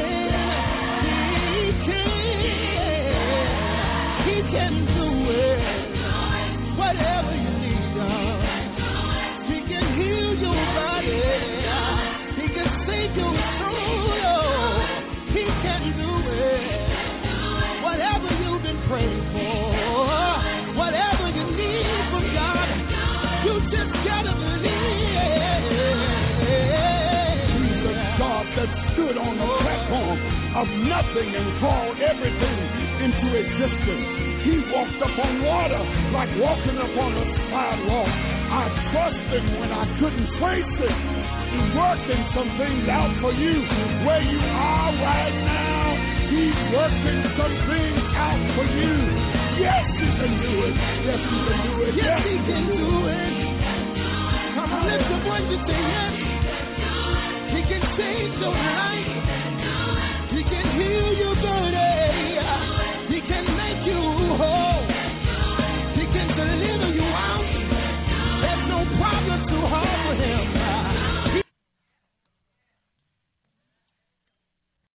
He can do it. Whatever you need done. He can heal your body. He can save your soul. He can do it. Whatever you've been praying for, whatever you need from God, you just gotta believe. He's the God that stood on the platform of nothing and called everything into existence. He walked upon water like walking upon a sidewalk. I trusted him when I couldn't trace it. He's working some things out for you. Where you are right now, he's working some things out for you. Yes, he can do it. Yes, he can do it. Yes, he can do it. Come on, lift your voice and say,